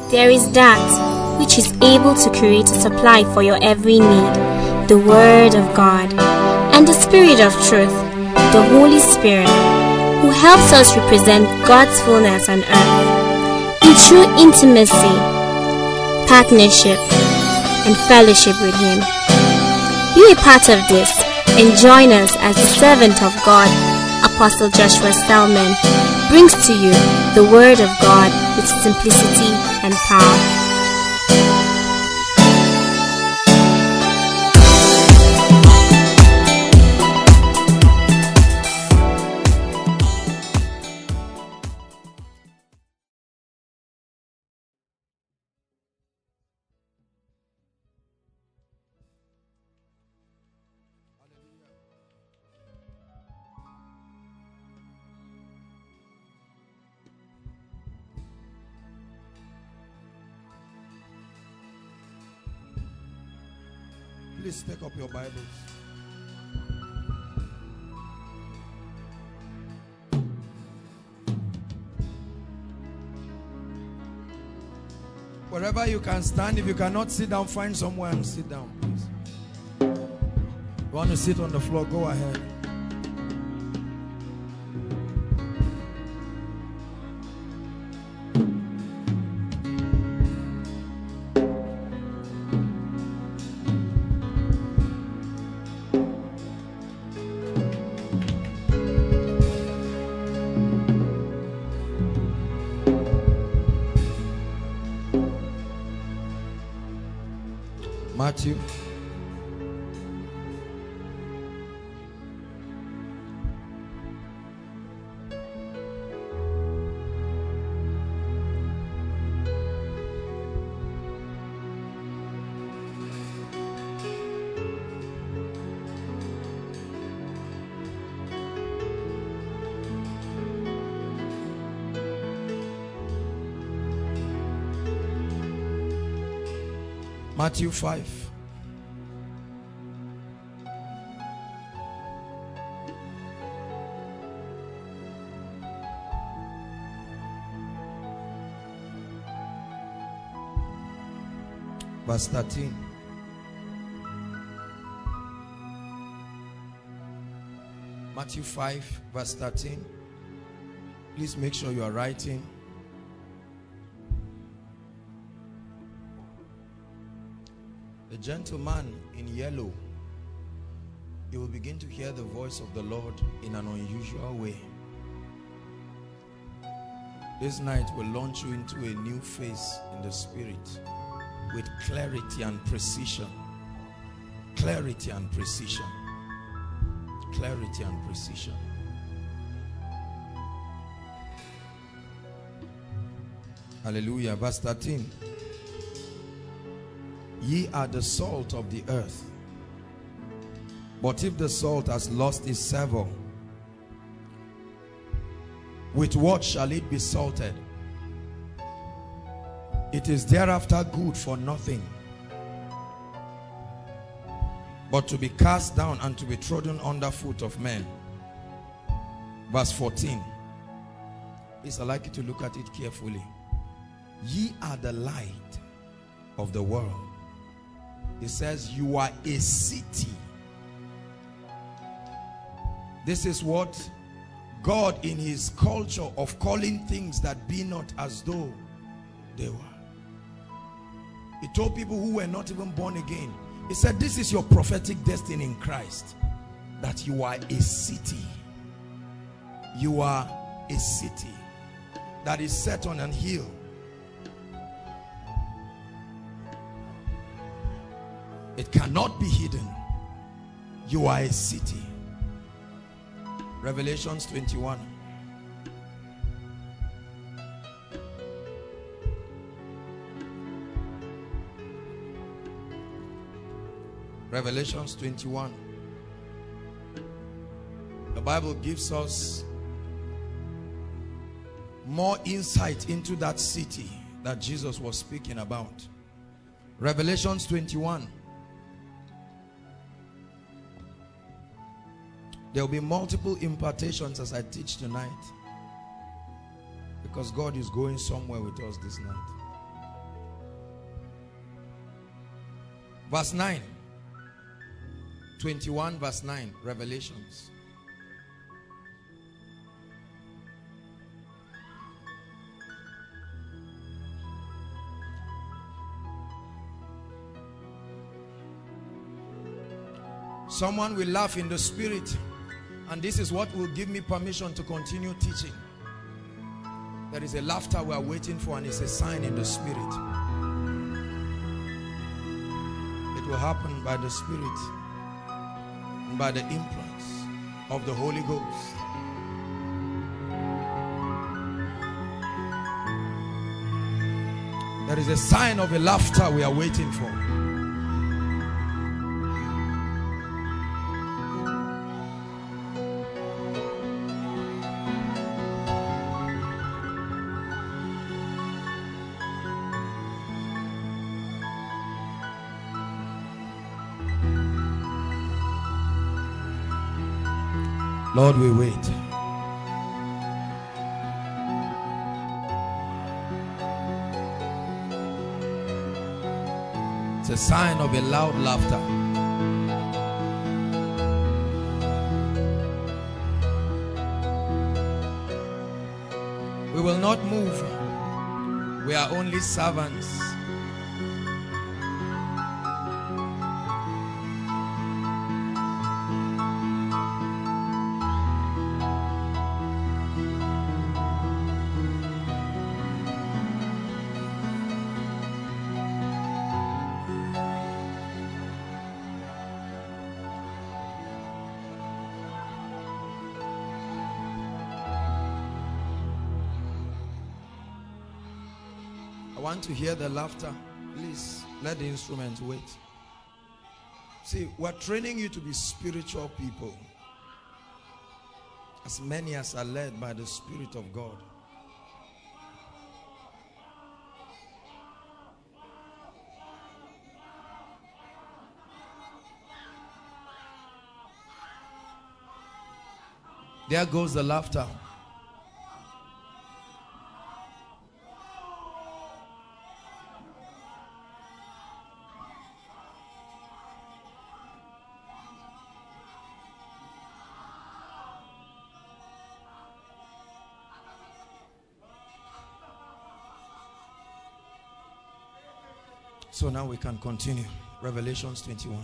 There is that which is able to create a supply for your every need, the Word of God, and the Spirit of truth, the Holy Spirit, who helps us represent God's fullness on earth in true intimacy, partnership, and fellowship with Him. Be a part of this and join us as the servant of God, Apostle Joshua Selman, brings to you the Word of God with simplicity and power. Please take up your Bibles. Wherever you can stand, if you cannot sit down, find somewhere and sit down, please. You want to sit on the floor, go ahead. Matthew. Matthew 5. Verse 13. Matthew 5 verse 13. Please make sure you are writing. The gentleman in yellow, you will begin to hear the voice of the Lord in an unusual way. This night will launch you into a new phase in the spirit with clarity and precision. Clarity and precision. Clarity and precision. Hallelujah. Verse 13. Ye are the salt of the earth. But if the salt has lost its savour, with what shall it be salted? It is thereafter good for nothing, but to be cast down and to be trodden under foot of men. Verse 14. Please, I'd like you to look at it carefully. Ye are the light of the world. It says you are a city. This is what God, in his culture of calling things that be not as though they were. He told people who were not even born again. He said, this is your prophetic destiny in Christ, that you are a city. You are a city that is set on an hill. It cannot be hidden. You are a city. Revelations 21. Revelations 21. The Bible gives us more insight into that city that Jesus was speaking about. Revelations 21. There will be multiple impartations as I teach tonight, because God is going somewhere with us this night. Verse 9. 21 verse 9. Revelations. Someone will laugh in the spirit, and this is what will give me permission to continue teaching. There is a laughter we are waiting for, and it's a sign in the spirit. It will happen by the Spirit and by the influence of the Holy Ghost. There is a sign of a laughter we are waiting for. Lord, we wait. It's a sign of a loud laughter. We will not move. We are only servants. I want to hear the laughter. Please let the instruments wait. See, we're training you to be spiritual people, as many as are led by the Spirit of God. There goes the laughter. So now we can continue. Revelations 21.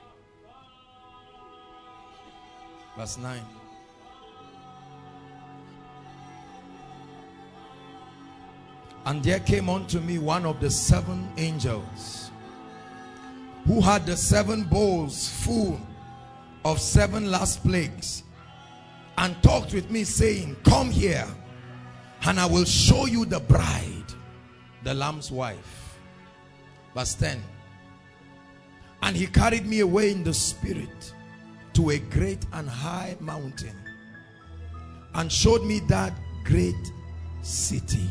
Verse 9. And there came unto me one of the 7 angels, who had the 7 bowls full of 7 last plagues, and talked with me, saying, Come here, and I will show you the bride, the Lamb's wife. Verse 10. And he carried me away in the spirit to a great and high mountain, and showed me that great city.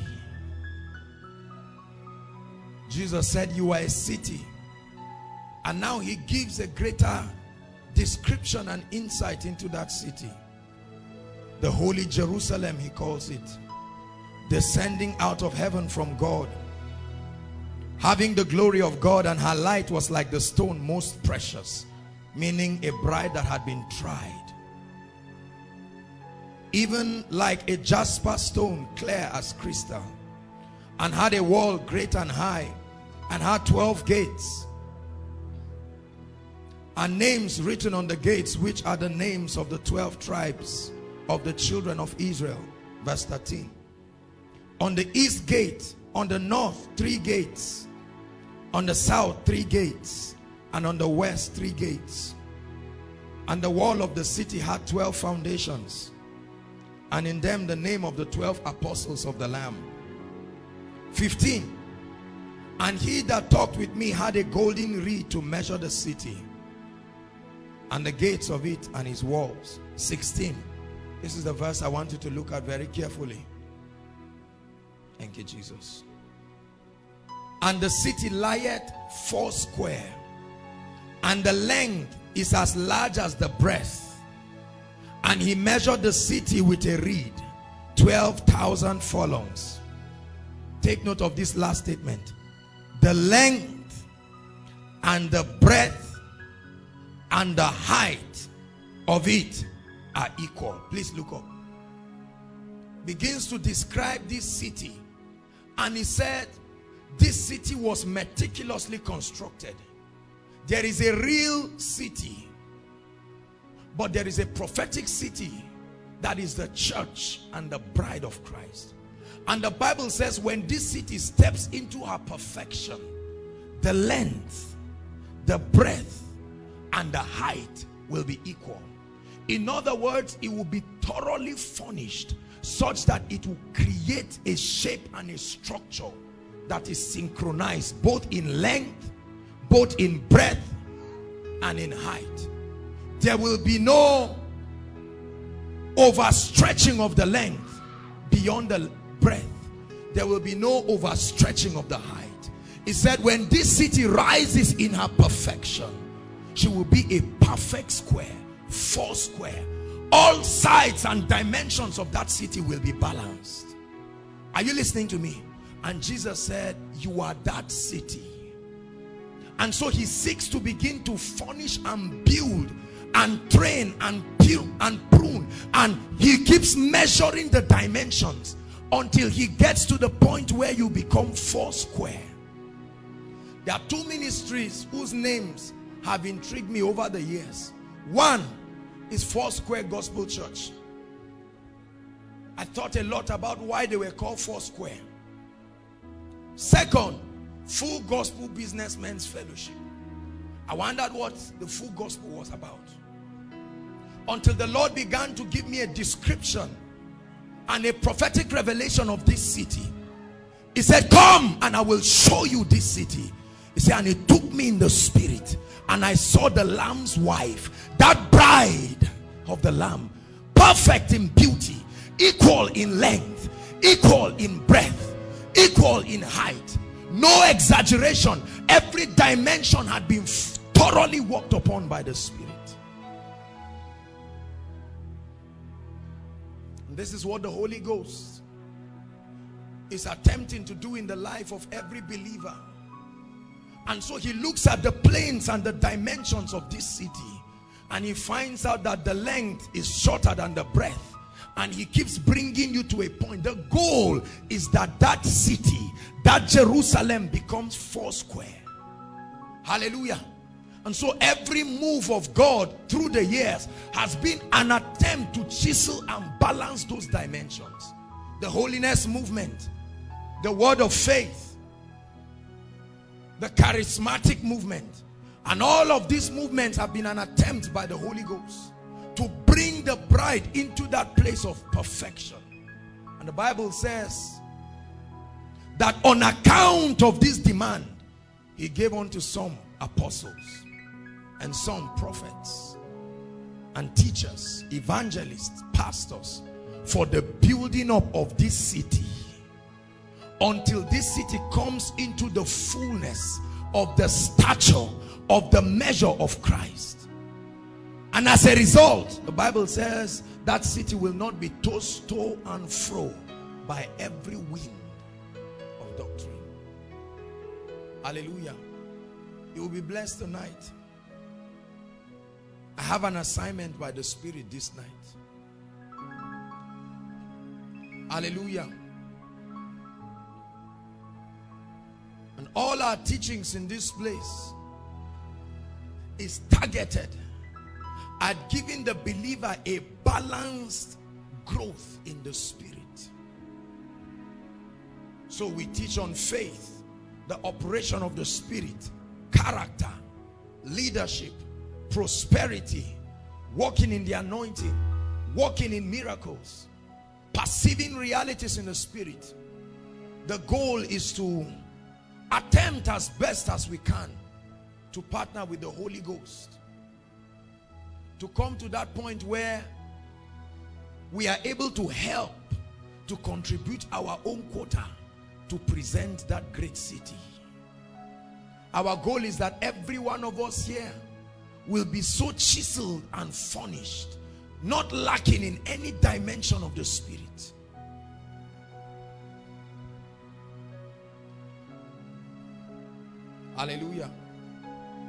Jesus said, you are a city. And now he gives a greater description and insight into that city. The Holy Jerusalem, he calls it, descending out of heaven from God, having the glory of God, and her light was like the stone most precious, meaning a bride that had been tried, even like a jasper stone, clear as crystal, and had a wall great and high, and had 12 gates, and names written on the gates, which are the names of the 12 tribes of the children of Israel. Verse 13. On the east gate, on the north 3 gates, on the south 3 gates, and on the west 3 gates. And the wall of the city had 12 foundations, and in them the name of the 12 apostles of the Lamb. 15. And he that talked with me had a golden reed to measure the city, and the gates of it, and his walls. 16. This is the verse I want you to look at very carefully. Thank you, Jesus. And the city lieth 4 square, and the length is as large as the breadth. And he measured the city with a reed, 12,000 furlongs. Take note of this last statement. The length and the breadth and the height of it are equal. Please look up. Begins to describe this city, and he said this city was meticulously constructed. There is a real city, but there is a prophetic city that is the church and the bride of Christ. And the Bible says when this city steps into her perfection, the length, the breadth, and the height will be equal. In other words, it will be thoroughly furnished such that it will create a shape and a structure that is synchronized both in length, both in breadth, and in height. There will be no overstretching of the length beyond the breadth. There will be no overstretching of the height. He said when this city rises in her perfection, she will be a perfect square, four square. All sides and dimensions of that city will be balanced. Are you listening to me? And Jesus said, you are that city. And so he seeks to begin to furnish and build and train and peel and prune, and he keeps measuring the dimensions until he gets to the point where you become four square. There are two ministries whose names have intrigued me over the years. One is Foursquare Gospel Church. I thought a lot about why they were called Foursquare. Second, Full Gospel Businessmen's Fellowship. I wondered what the full gospel was about, until the Lord began to give me a description and a prophetic revelation of this city. He said, come and I will show you this city. He said, and he took me in the spirit, and I saw the Lamb's wife, that bride of the Lamb, perfect in beauty, equal in length, equal in breadth, equal in height. No exaggeration. Every dimension had been thoroughly worked upon by the Spirit. And this is what the Holy Ghost is attempting to do in the life of every believer. And so he looks at the planes and the dimensions of this city, and he finds out that the length is shorter than the breadth. And he keeps bringing you to a point. The goal is that that city, that Jerusalem, becomes four square. Hallelujah. And so every move of God through the years has been an attempt to chisel and balance those dimensions. The holiness movement, the word of faith, the charismatic movement, and all of these movements have been an attempt by the Holy Ghost to bring the bride into that place of perfection. And the Bible says that on account of this demand, he gave unto some apostles, and some prophets, and teachers, evangelists, pastors, for the building up of this city, until this city comes into the fullness of the stature of the measure of Christ. And as a result, the Bible says that city will not be tossed to and fro by every wind of doctrine. Hallelujah. You will be blessed tonight. I have an assignment by the Spirit this night. Hallelujah. And all our teachings in this place is targeted at giving the believer a balanced growth in the Spirit. So we teach on faith, the operation of the Spirit, character, leadership, prosperity, walking in the anointing, walking in miracles, perceiving realities in the Spirit. The goal is to attempt as best as we can to partner with the Holy Ghost, to come to that point where we are able to help to contribute our own quota to present that great city. Our goal is that every one of us here will be so chiseled and furnished, not lacking in any dimension of the Spirit. Hallelujah.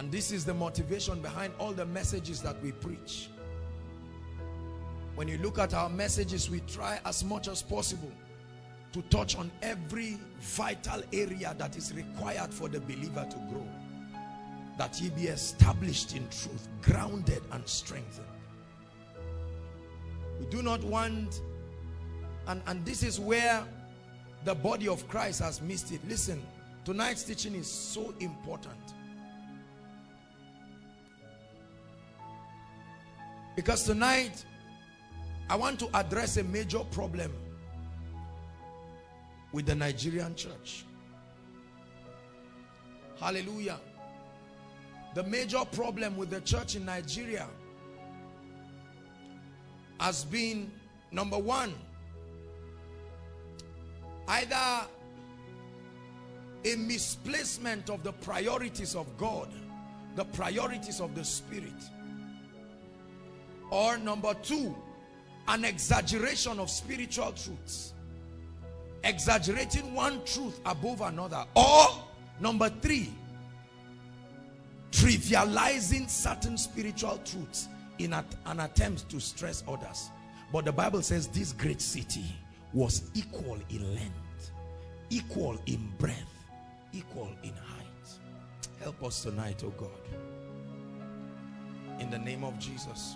And this is the motivation behind all the messages that we preach. When you look at our messages, we try as much as possible to touch on every vital area that is required for the believer to grow, that he be established in truth, grounded and strengthened. We do not want, and this is where the body of Christ has missed it. Listen, tonight's teaching is so important, because tonight I want to address a major problem with the Nigerian church. Hallelujah. The major problem with the church in Nigeria has been, number one, either a misplacement of the priorities of God, the priorities of the Spirit, or number two, an exaggeration of spiritual truths, exaggerating one truth above another, or number three, trivializing certain spiritual truths in an attempt to stress others. But the Bible says this great city was equal in length, equal in breadth, equal in height. Help us tonight, oh God, in the name of Jesus.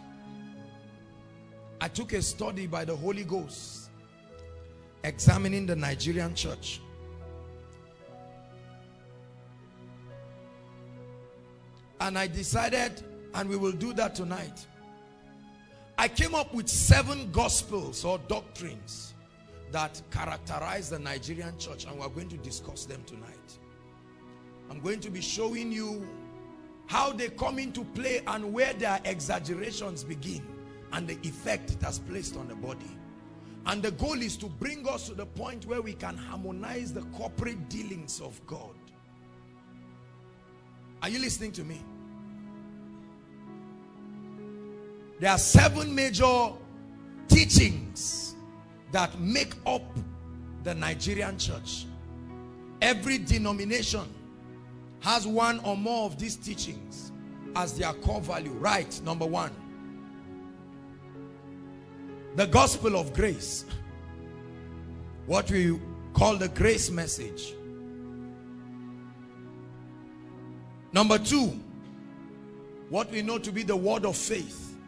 I took a study by the Holy Ghost examining the Nigerian church. And I decided, and we will do that tonight, I came up with 7 gospels or doctrines that characterize the Nigerian church, and we're going to discuss them tonight. I'm going to be showing you how they come into play and where their exaggerations begin, and the effect it has placed on the body. And the goal is to bring us to the point where we can harmonize the corporate dealings of God. Are you listening to me? There are 7 major teachings that make up the Nigerian church. Every denomination has one or more of these teachings as their core value. Right, number 1. The gospel of grace, what we call the grace message. Number 2, what we know to be the word of faith.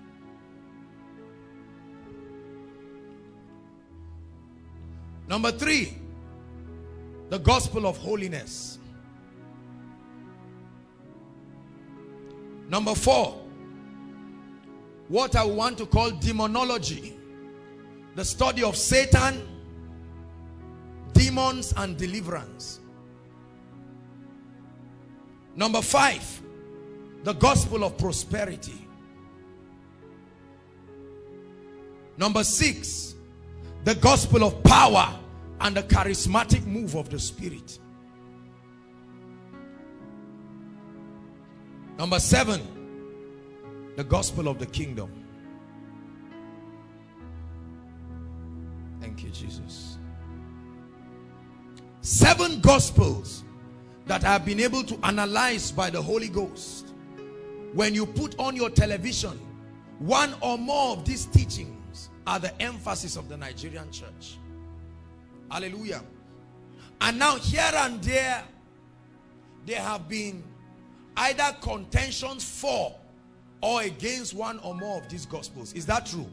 Number 3, the gospel of holiness. Number 4, what I want to call demonology. The study of Satan, demons, and deliverance. Number 5, the gospel of prosperity. Number 6, the gospel of power and the charismatic move of the Spirit. Number 7, the gospel of the kingdom. Thank you, Jesus. 7 gospels that I have been able to analyze by the Holy Ghost. When you put on your television, one or more of these teachings are the emphasis of the Nigerian church. Hallelujah. And now here and there have been either contentions for or against one or more of these gospels. Is that true?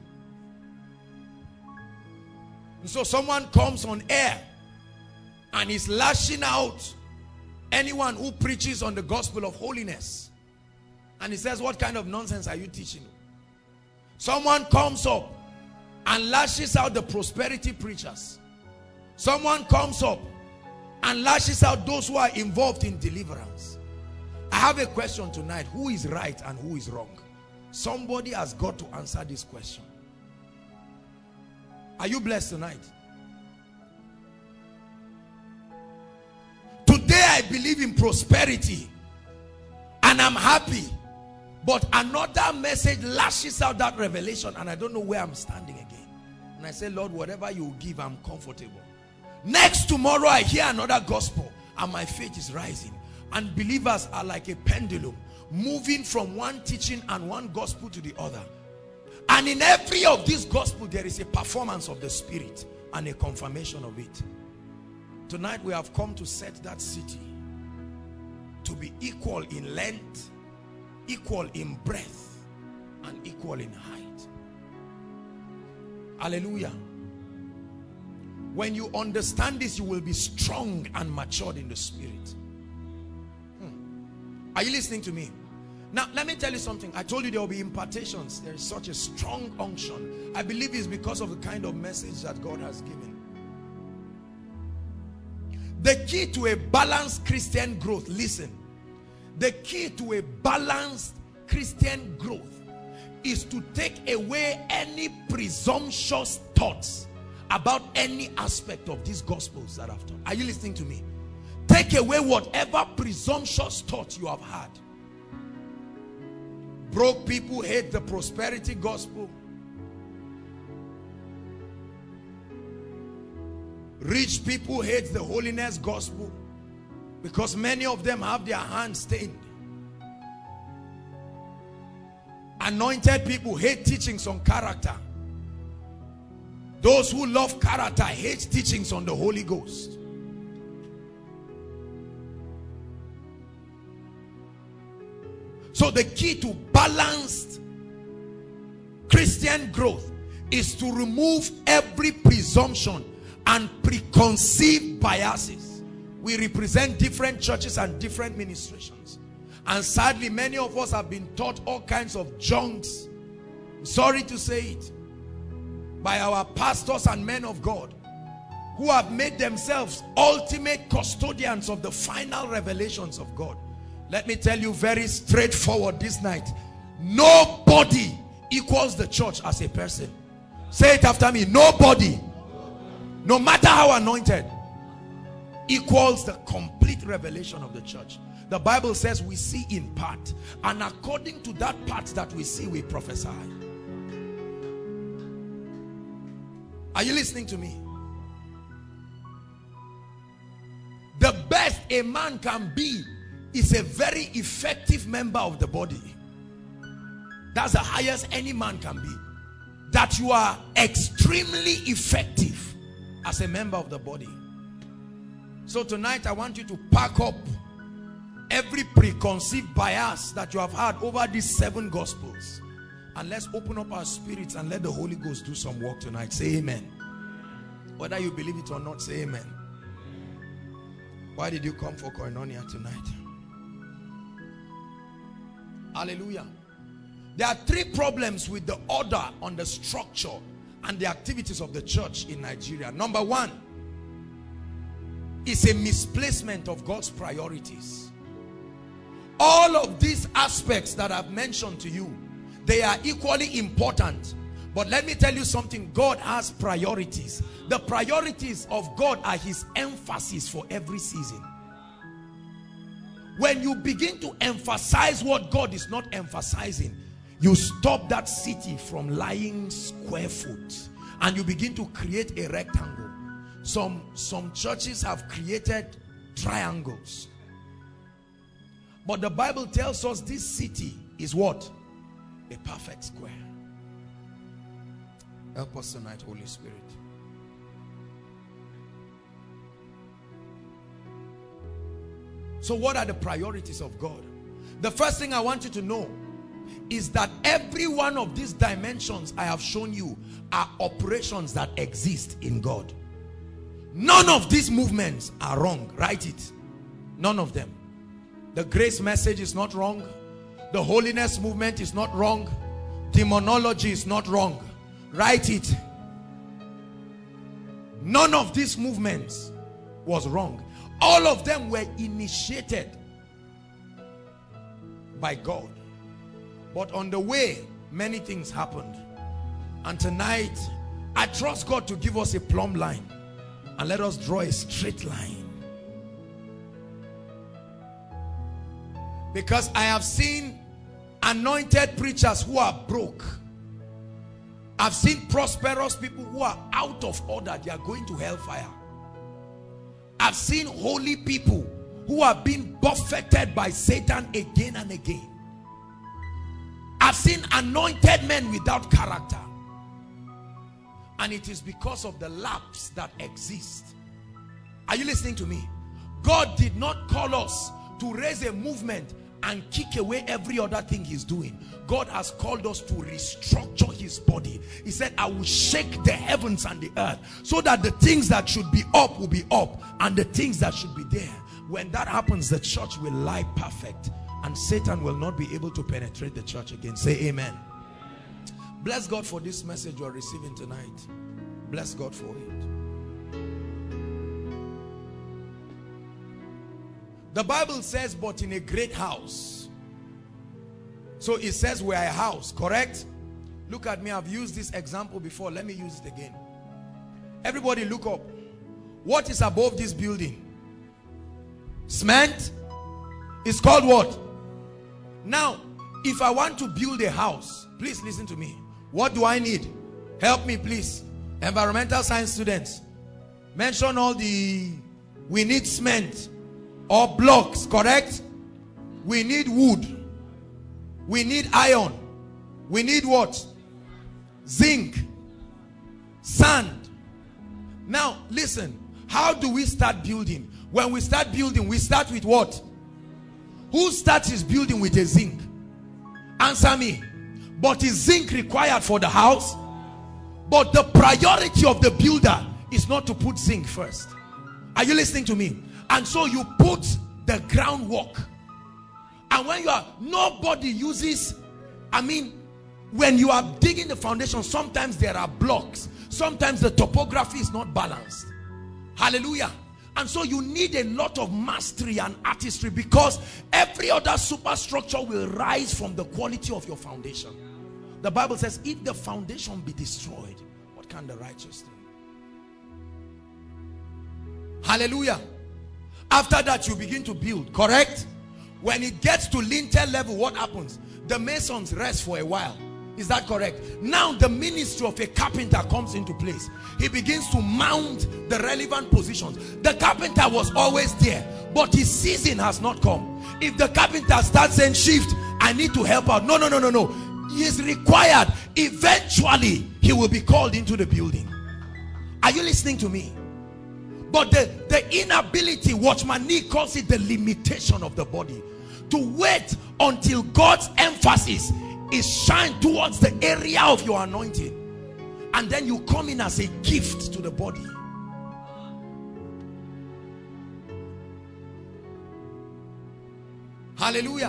And so someone comes on air and is lashing out anyone who preaches on the gospel of holiness, and he says, what kind of nonsense are you teaching? Someone comes up and lashes out the prosperity preachers. Someone comes up and lashes out those who are involved in deliverance. I have a question tonight. Who is right and who is wrong? Somebody has got to answer this question. Are you blessed tonight? Today I believe in prosperity and I'm happy, but another message lashes out that revelation and I don't know where I'm standing again. And I say, Lord, whatever you give, I'm comfortable. Next tomorrow I hear another gospel and my faith is rising. And believers are like a pendulum. moving from one teaching and one gospel to the other. And in every of these gospels, there is a performance of the Spirit and a confirmation of it. Tonight we have come to set that city to be equal in length, equal in breadth, and equal in height. Hallelujah. When you understand this, you will be strong and matured in the Spirit. Are you listening to me? Now, let me tell you something. I told you there will be impartations. There is such a strong unction. I believe it's because of the kind of message that God has given. The key to a balanced Christian growth, listen. The key to a balanced Christian growth is to take away any presumptuous thoughts about any aspect of these gospels that I've taught. Are you listening to me? Take away whatever presumptuous thoughts you have had. Broke people hate the prosperity gospel. Rich people hate the holiness gospel because many of them have their hands stained. Anointed people hate teachings on character. Those who love character hate teachings on the Holy Ghost. So the key to balanced Christian growth is to remove every presumption and preconceived biases. We represent different churches and different ministrations. And sadly, many of us have been taught all kinds of junks, sorry to say it, by our pastors and men of God who have made themselves ultimate custodians of the final revelations of God. Let me tell you very straightforward this night. Nobody equals the church as a person. Say it after me. Nobody, no matter how anointed, equals the complete revelation of the church. The Bible says we see in part, and according to that part that we see, we prophesy. Are you listening to me? The best a man can be is a very effective member of the body. That's the highest any man can be. That you are extremely effective as a member of the body. So tonight I want you to pack up every preconceived bias that you have had over these 7 gospels, and let's open up our spirits and let the Holy Ghost do some work tonight. Say amen. Whether you believe it or not, say amen. Why did you come for Koinonia tonight? Hallelujah. There are 3 problems with the order on the structure and the activities of the church in Nigeria. Number 1 is a misplacement of God's priorities. All of these aspects that I've mentioned to you, they are equally important. But let me tell you something. God has priorities. The priorities of God are his emphasis for every season. When you begin to emphasize what God is not emphasizing, you stop that city from lying square foot, and you begin to create a rectangle. Some churches have created triangles. But the Bible tells us this city is what? A perfect square. Help us tonight, Holy Spirit. So what are the priorities of God? The first thing I want you to know is that every one of these dimensions I have shown you are operations that exist in God. None of these movements are wrong. Write it. None of them. The grace message is not wrong. The holiness movement is not wrong. Demonology is not wrong. Write it. None of these movements was wrong. All of them were initiated by God. But on the way, many things happened. And tonight, I trust God to give us a plumb line and let us draw a straight line. Because I have seen anointed preachers who are broke. I've seen prosperous people who are out of order. They are going to hellfire. I've seen holy people who are being buffeted by Satan again and again. I've seen anointed men without character. And it is because of the lapse that exists. Are you listening to me? God did not call us to raise a movement and kick away every other thing he's doing. God has called us to restructure his body. He said, I will shake the heavens and the earth so that the things that should be up will be up, and the things that should be there. When that happens, the church will lie perfect, and Satan will not be able to penetrate the church again. Say amen. Bless God for this message you are receiving tonight. Bless God for it. The Bible says, but in a great house. So it says we are a house, correct? Look at me, I've used this example before. Let me use it again. Everybody look up. What is above this building? Cement. It's called what? Now, if I want to build a house, please listen to me. What do I need? Help me, please. Environmental science students. Mention all the... We need cement or blocks, correct? We need wood. We need iron. We need what? Zinc. Sand. Now, listen. How do we start building? When we start building, we start with what? Who starts his building with a zinc? Answer me. But is zinc required for the house? But the priority of the builder is not to put zinc first. Are you listening to me? And so you put the groundwork. And when you are, nobody uses, when you are digging the foundation, sometimes there are blocks. Sometimes the topography is not balanced. Hallelujah. And so you need a lot of mastery and artistry, because every other superstructure will rise from the quality of your foundation. The Bible says, if the foundation be destroyed, what can the righteous do? Hallelujah. After that, you begin to build, correct? When it gets to lintel level, what happens? The masons rest for a while. Is that correct? Now the ministry of a carpenter comes into place. He begins to mount the relevant positions. The carpenter was always there, but his season has not come. If the carpenter starts saying, shift, I need to help out. No. He is required. Eventually, he will be called into the building. Are you listening to me? But the inability, Watchman Nee calls it the limitation of the body, to wait until God's emphasis is shined towards the area of your anointing, and then you come in as a gift to the body. Hallelujah.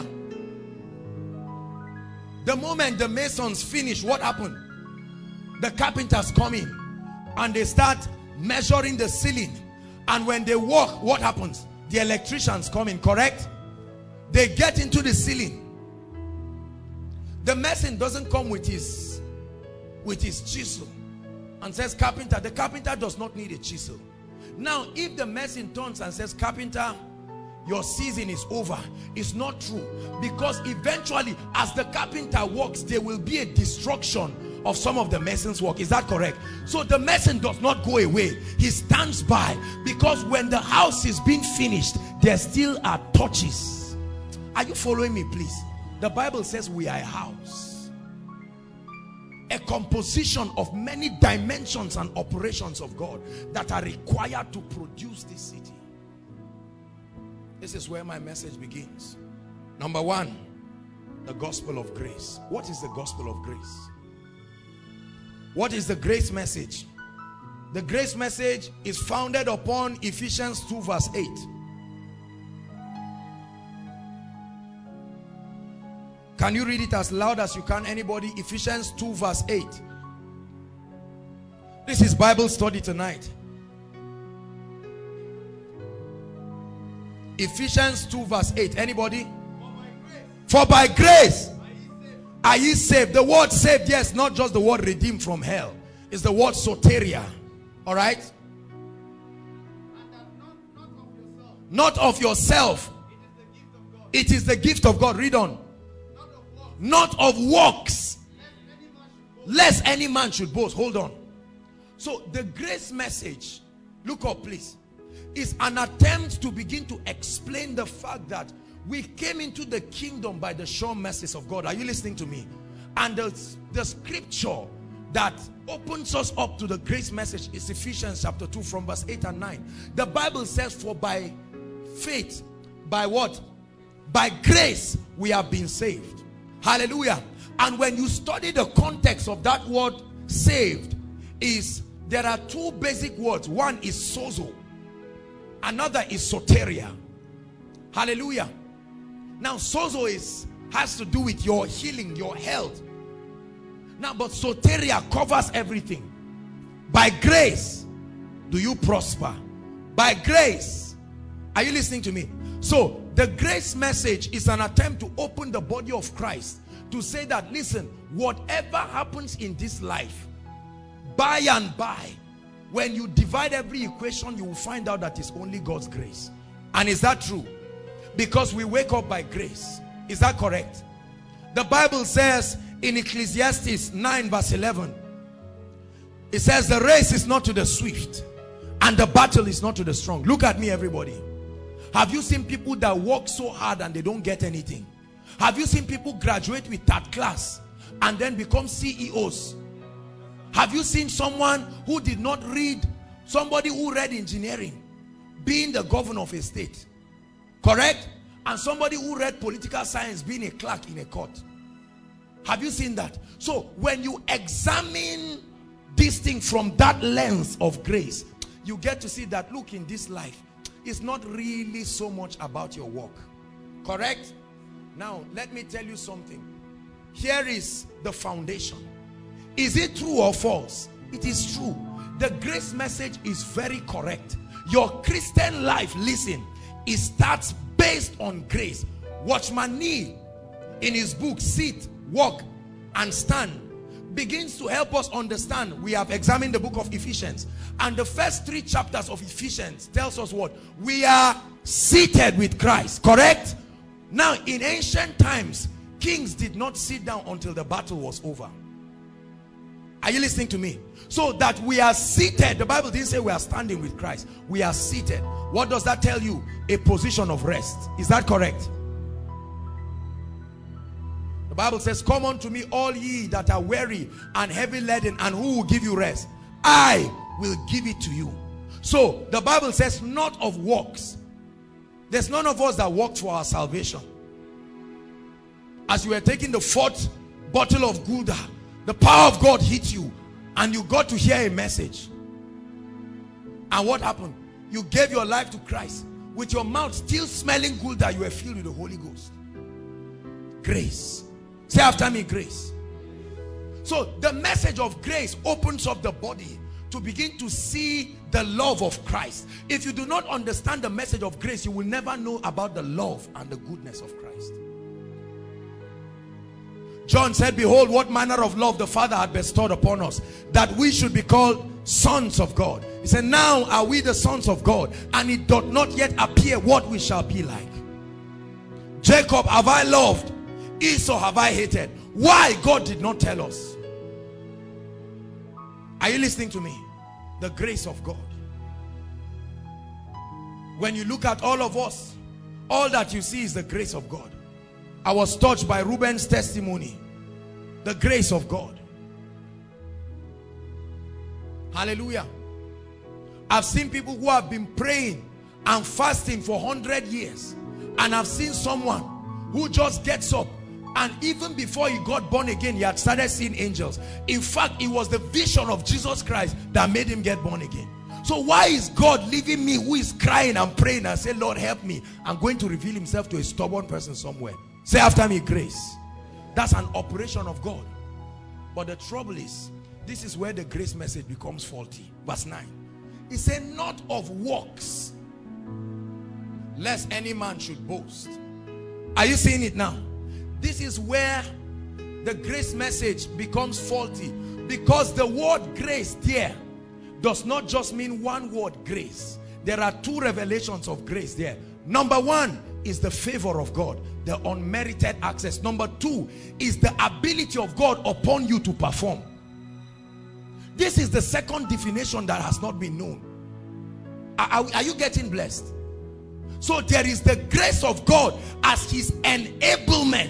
The moment the masons finish, what happened? The carpenters come in and they start measuring the ceiling, and when they walk, what happens? The electricians come in, correct? They get into the ceiling. The mason doesn't come with his chisel and says, carpenter. The carpenter does not need a chisel. Now, if the mason turns and says, carpenter, your season is over, it's not true, because eventually, as the carpenter works, there will be a destruction of some of the mason's work. Is that correct? So the mason does not go away. He stands by, because when the house is being finished, there still are touches. Are you following me, please? The Bible says we are a house, a composition of many dimensions and operations of God that are required to produce this city. This is where my message begins. Number one, the gospel of grace. What is the gospel of grace? What is the grace message? The grace message is founded upon Ephesians 2 verse 8. Can you read it as loud as you can, anybody? Ephesians 2 verse 8. This is Bible study tonight. Ephesians 2 verse 8. Anybody? For by grace are ye saved. The word saved, yes, not just the word redeemed from hell. It's the word soteria. All right? Not of yourself. It is the gift of God. Read on. Not of works, lest any man should boast. Hold on. So the grace message, look up please, is an attempt to begin to explain the fact that we came into the kingdom by the sure mercies of God. Are you listening to me? And the scripture that opens us up to the grace message is Ephesians chapter 2 from verse 8 and 9. The Bible says, for by faith, by what? By grace we have been saved. Hallelujah. And when you study the context of that word saved, there are two basic words. One is sozo, another is soteria. Hallelujah. Now sozo has to do with your healing, your health. Now but soteria covers everything. By grace do you prosper. By grace. Are you listening to me? So the grace message is an attempt to open the body of Christ to say that, listen, whatever happens in this life, by and by, when you divide every equation, you will find out that it's only God's grace. And is that true? Because we wake up by grace. Is that correct? The Bible says in Ecclesiastes 9 verse 11, it says the race is not to the swift and the battle is not to the strong. Look at me, everybody. Have you seen people that work so hard and they don't get anything? Have you seen people graduate with third class and then become CEOs? Have you seen someone who did not read, somebody who read engineering, being the governor of a state? Correct? And somebody who read political science being a clerk in a court. Have you seen that? So when you examine this thing from that lens of grace, you get to see that, look, in this life, it's not really so much about your work. Correct? Now, let me tell you something. Here is the foundation. Is it true or false? It is true. The grace message is very correct. Your Christian life, listen, it starts based on grace. Watchman Nee, in his book Sit, Walk and Stand, begins to help us understand. We have examined the book of Ephesians, and the first 3 chapters of Ephesians tells us what? We are seated with Christ. Correct? Now, in ancient times, kings did not sit down until the battle was over. Are you listening to me? So that we are seated. The Bible didn't say we are standing with Christ. We are seated. What does that tell you? A position of rest. Is that correct? The Bible says, come unto me all ye that are weary and heavy laden, and who will give you rest? I will give it to you. So the Bible says, not of works. There's none of us that worked for our salvation. As you were taking the 4th bottle of Gouda, the power of God hit you and you got to hear a message. And what happened? You gave your life to Christ. With your mouth still smelling Gouda, you were filled with the Holy Ghost. Grace. Say after me, grace. So the message of grace opens up the body to begin to see the love of Christ. If you do not understand the message of grace, you will never know about the love and the goodness of Christ. John said, behold, what manner of love the Father had bestowed upon us, that we should be called sons of God. He said, now are we the sons of God, and it doth not yet appear what we shall be like. Jacob have I loved, Esau have I hated. Why? God did not tell us. Are you listening to me? The grace of God. When you look at all of us, all that you see is the grace of God. I was touched by Reuben's testimony. The grace of God. Hallelujah. I've seen people who have been praying and fasting for 100 years. And I've seen someone who just gets up, and even before he got born again, he had started seeing angels. In fact, it was the vision of Jesus Christ that made him get born again. So why is God leaving me, who is crying and praying and say, Lord, help me? I'm going to reveal himself to a stubborn person somewhere. Say after me, grace. That's an operation of God. But the trouble is, this is where the grace message becomes faulty. Verse 9. He said, not of works, lest any man should boast. Are you seeing it now? This is where the grace message becomes faulty, because the word grace there does not just mean one word, grace. There are 2 revelations of grace there. Number 1 is the favor of God, the unmerited access. Number 2 is the ability of God upon you to perform. This is the second definition that has not been known. Are you getting blessed? So there is the grace of God as his enablement.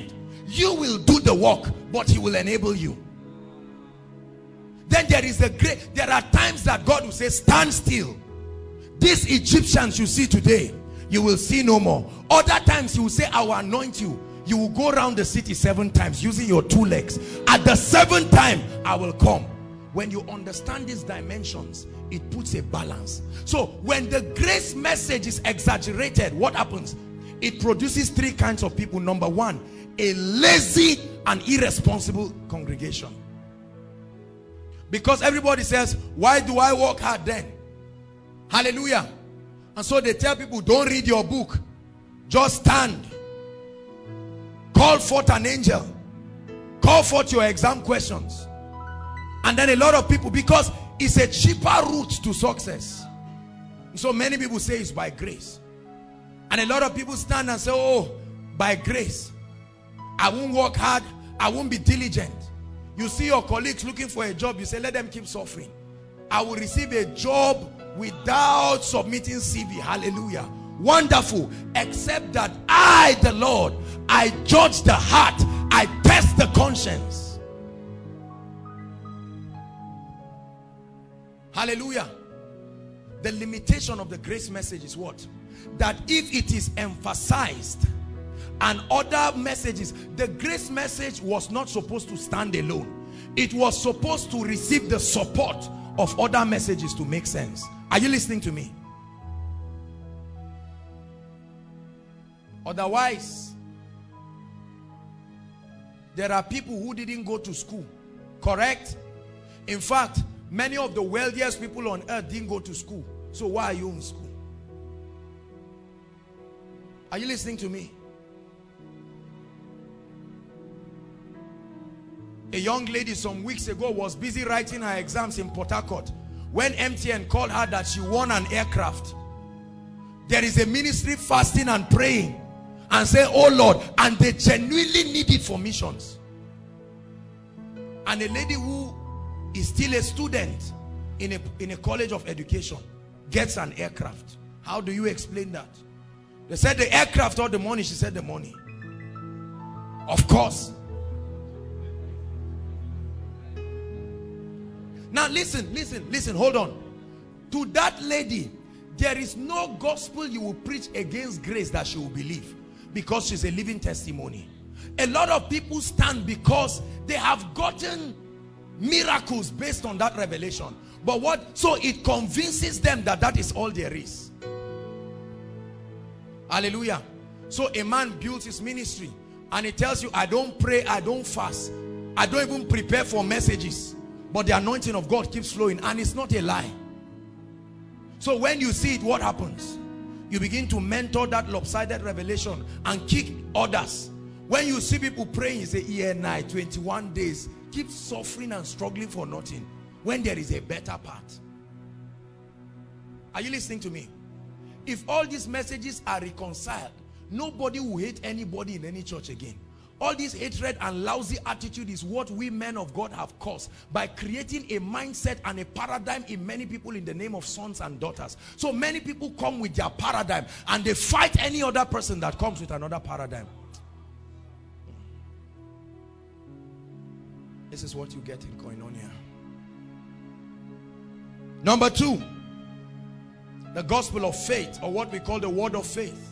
You will do the work, but he will enable you. Then there are times that God will say, stand still. These Egyptians you see today, you will see no more. Other times he will say, I will anoint you. You will go around the city 7 times using your 2 legs. At the 7th time, I will come. When you understand these dimensions, it puts a balance. So when the grace message is exaggerated, what happens? It produces 3 kinds of people. Number 1, a lazy and irresponsible congregation. Because everybody says, why do I work hard then? Hallelujah. And so they tell people, don't read your book. Just stand. Call forth an angel. Call forth your exam questions. And then a lot of people, because it's a cheaper route to success. So many people say it's by grace. And a lot of people stand and say, oh, by grace. I won't work hard. I won't be diligent. You see your colleagues looking for a job, you say, let them keep suffering. I will receive a job without submitting CV. Hallelujah. Wonderful. Except that I, the Lord, I judge the heart. I test the conscience. Hallelujah. The limitation of the grace message is what? That if it is emphasized and other messages, the grace message was not supposed to stand alone. It was supposed to receive the support of other messages to make sense. Are you listening to me? Otherwise, there are people who didn't go to school. Correct? In fact, many of the wealthiest people on earth didn't go to school. So why are you in school? Are you listening to me? A young lady some weeks ago was busy writing her exams in Port Harcourt when MTN called her that she won an aircraft. There is a ministry fasting and praying and say, oh Lord, and they genuinely need it for missions. And a lady who is still a student in a college of education gets an aircraft. How do you explain that? They said the aircraft or the money. She said the money. Of course. Now listen, hold on. To that lady, there is no gospel you will preach against grace that she will believe, because she's a living testimony. A lot of people stand because they have gotten miracles based on that revelation. But what? So it convinces them that that is all there is. Hallelujah. So a man builds his ministry and he tells you, I don't pray, I don't fast, I don't even prepare for messages, but the anointing of God keeps flowing, and it's not a lie. So when you see it, what happens? You begin to mentor that lopsided revelation and kick others. When you see people praying, you say, year night, 21 days, keep suffering and struggling for nothing, when there is a better path. Are you listening to me? If all these messages are reconciled, nobody will hate anybody in any church again. All this hatred and lousy attitude is what we men of God have caused by creating a mindset and a paradigm in many people in the name of sons and daughters. So many people come with their paradigm and they fight any other person that comes with another paradigm. This is what you get in Koinonia. Number 2, the gospel of faith, or what we call the word of faith.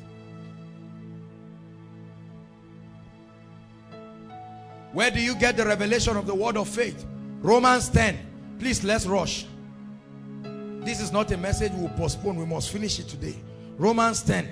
Where do you get the revelation of the word of faith? Romans 10. Please, let's rush. This is not a message we'll postpone. We must finish it today. Romans 10.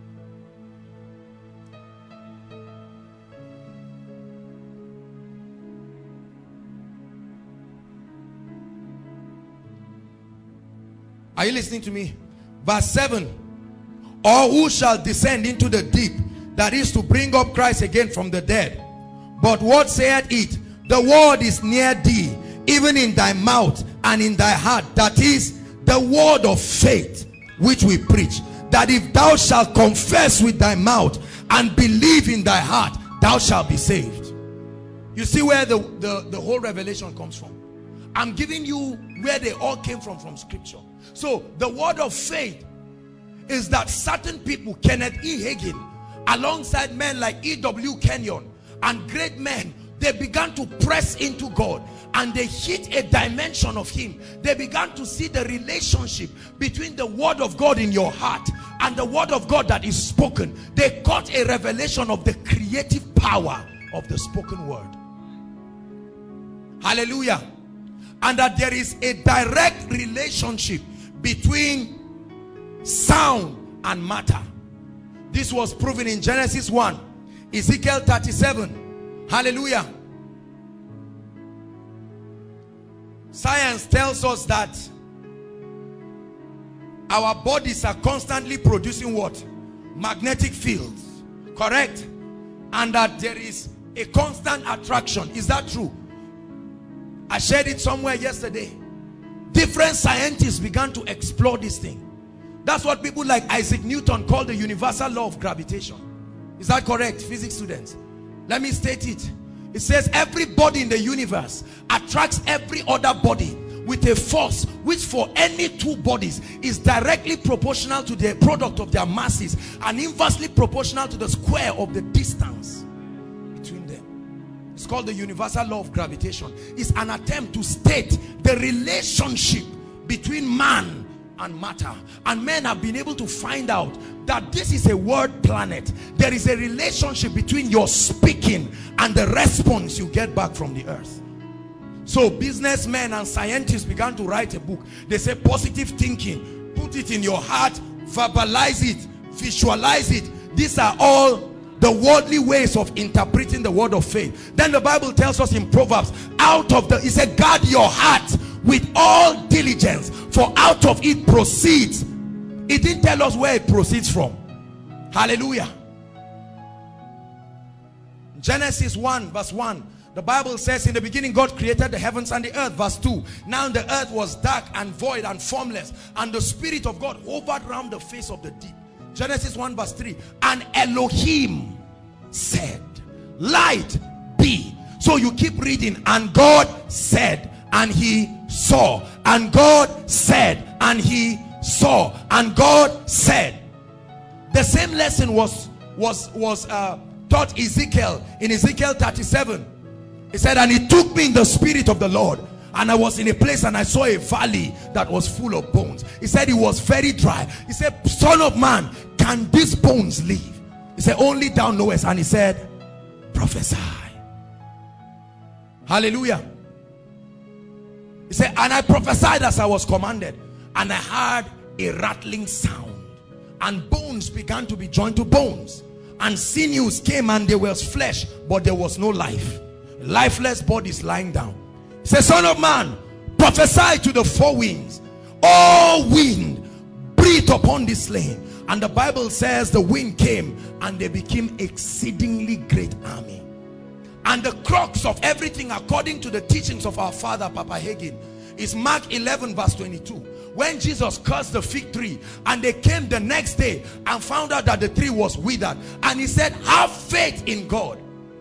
Are you listening to me? Verse 7. Or who shall descend into the deep, that is to bring up Christ again from the dead? But what saith it? The word is near thee, even in thy mouth and in thy heart. That is the word of faith which we preach. That if thou shalt confess with thy mouth and believe in thy heart, thou shalt be saved. You see where the whole revelation comes from. I'm giving you where they all came from scripture. So the word of faith is that certain people, Kenneth E. Hagin, alongside men like E.W. Kenyon and great men, they began to press into God, and they hit a dimension of him. They began to see the relationship between the word of God in your heart and the word of God that is spoken. They got a revelation of the creative power of the spoken word. Hallelujah. And that there is a direct relationship between sound and matter. This was proven in Genesis 1, Ezekiel 37. Hallelujah. Science tells us that our bodies are constantly producing what? Magnetic fields. Correct? And that there is a constant attraction. Is that true? I shared it somewhere yesterday. Different scientists began to explore this thing. That's what people like Isaac Newton called the universal law of gravitation. Is that correct, physics students? Let me state it. It says every body in the universe attracts every other body with a force which for any two bodies is directly proportional to the product of their masses and inversely proportional to the square of the distance between them. It's called the universal law of gravitation. It's an attempt to state the relationship between man and matter, and men have been able to find out that this is a word planet. There is a relationship between your speaking and the response you get back from the earth. So businessmen and scientists began to write a book. They say positive thinking, put it in your heart, verbalize it, visualize it. These are all the worldly ways of interpreting the word of faith. Then the Bible tells us in Proverbs, it said, guard your heart with all diligence, for out of it proceeds. It didn't tell us where it proceeds from. Hallelujah. Genesis 1 verse 1, the Bible says, in the beginning God created the heavens and the earth. Verse 2, now the earth was dark and void and formless, and the Spirit of God hovered around the face of the deep. Genesis 1 verse 3, and Elohim said, light be. So you keep reading, and God said, and he saw, and God said, and he saw, and God said. The same lesson was taught Ezekiel in Ezekiel 37. He said, and he took me in the spirit of the Lord, and I was in a place and I saw a valley that was full of bones. He said it was very dry. He said, son of man, can these bones live? He said, only thou knowest. And he said, prophesy. Hallelujah. He said, and I prophesied as I was commanded, and I heard a rattling sound, and bones began to be joined to bones, and sinews came, and there was flesh, but there was no life. Lifeless bodies lying down. He said, son of man, prophesy to the four winds. Oh wind, breathe upon this slain. And the Bible says the wind came, and they became exceedingly great army. And the crux of everything, according to the teachings of our father Papa Hagin, is Mark 11 verse 22. When Jesus cursed the fig tree, and they came the next day and found out that the tree was withered, and he said, have faith in God.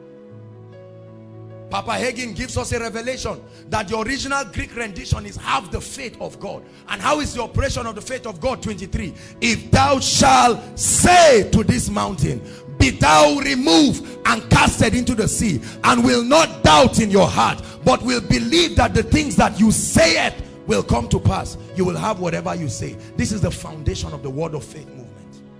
Papa Hagin gives us a revelation that the original Greek rendition is have the faith of God. And how is the operation of the faith of God? 23. If thou shalt say to this mountain, be thou removed and casted into the sea, and will not doubt in your heart, but will believe that the things that you sayeth will come to pass, you will have whatever you say. This is the foundation of the word of faith movement.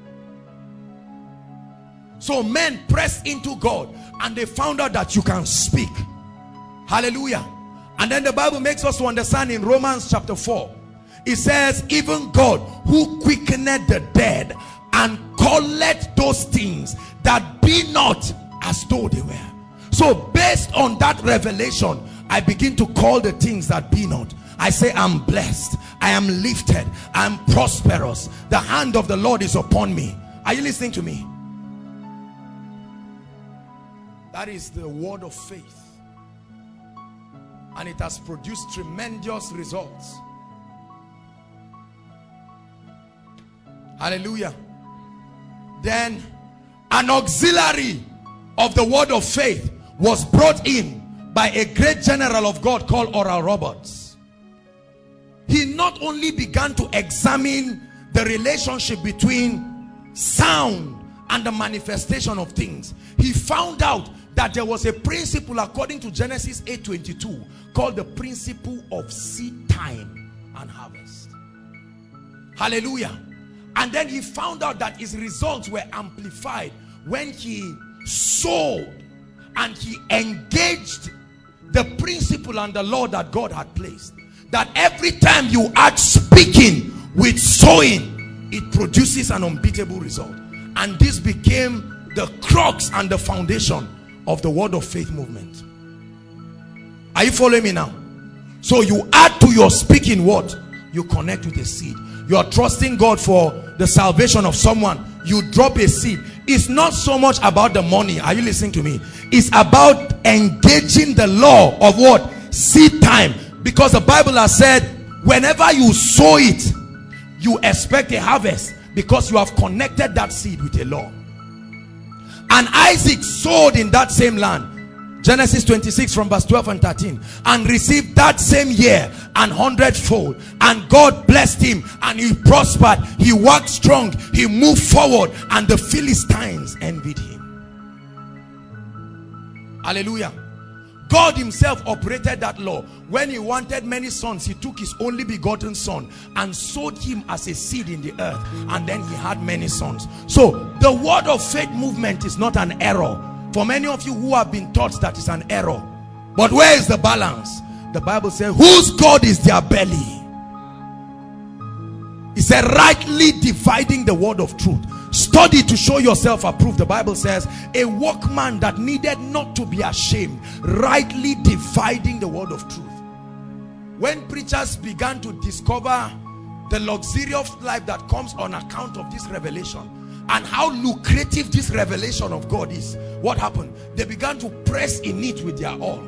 So men pressed into God, and they found out that you can speak. Hallelujah. And then the Bible makes us to understand in Romans chapter 4, it says, even God who quickeneth the dead, and calleth those things that be not as though they were. So based on that revelation, I begin to call the things that be not. I say, I'm blessed, I am lifted, I am prosperous, the hand of the Lord is upon me. Are you listening to me? That is the word of faith, and it has produced tremendous results. Hallelujah. Then an auxiliary of the word of faith was brought in by a great general of God called Oral Roberts. He not only began to examine the relationship between sound and the manifestation of things, he found out that there was a principle according to Genesis 8:22 called the principle of seed time and harvest. Hallelujah. And then he found out that his results were amplified when he sowed and he engaged the principle and the law that God had placed. That every time you add speaking with sowing, it produces an unbeatable result. And this became the crux and the foundation of the Word of Faith movement. Are you following me now? So you add to your speaking what? You connect with a seed. You are trusting God for the salvation of someone. You drop a seed. It's not so much about the money. Are you listening to me? It's about engaging the law of what? Seed time. Because the Bible has said, whenever you sow it, you expect a harvest, because you have connected that seed with a law. And Isaac sowed in that same land, Genesis 26 from verse 12 and 13, and received that same year an 100-fold. And God blessed him, and he prospered, he worked strong, he moved forward, and the Philistines envied him. Hallelujah. God himself operated that law. When he wanted many sons, he took his only begotten son and sowed him as a seed in the earth, and then he had many sons. So the Word of Faith movement is not an error. For many of you who have been taught that is an error. But where is the balance? The Bible says, whose God is their belly? It said, rightly dividing the word of truth. Study to show yourself approved. The Bible says, a workman that needed not to be ashamed, rightly dividing the word of truth. When preachers began to discover the luxurious life that comes on account of this revelation, and how lucrative this revelation of God is, what happened? They began to press in it with their all.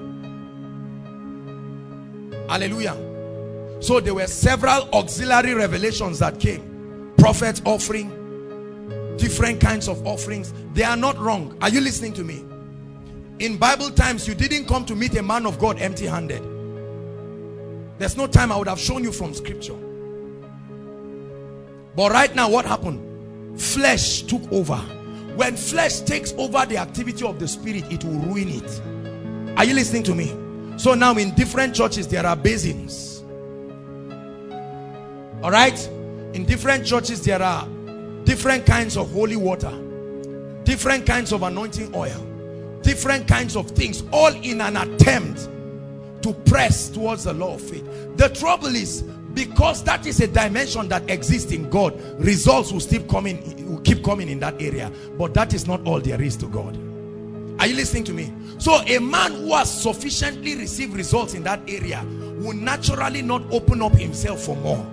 Hallelujah. So there were several auxiliary revelations that came. Prophet's offering, different kinds of offerings. They are not wrong. Are you listening to me? In Bible times, you didn't come to meet a man of God empty-handed. There's no time I would have shown you from scripture. But right now, what happened? Flesh took over. When flesh takes over the activity of the spirit, it will ruin it. Are you listening to me? So now in different churches there are basins. All right, in different churches there are different kinds of holy water, different kinds of anointing oil, different kinds of things, all in an attempt to press towards the law of faith. The trouble is, because that is a dimension that exists in God, results will still coming, will keep coming in that area. But that is not all there is to God. Are you listening to me? So a man who has sufficiently received results in that area will naturally not open up himself for more.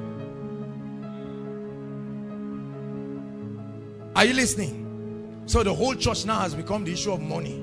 Are you listening? So the whole church now has become the issue of money.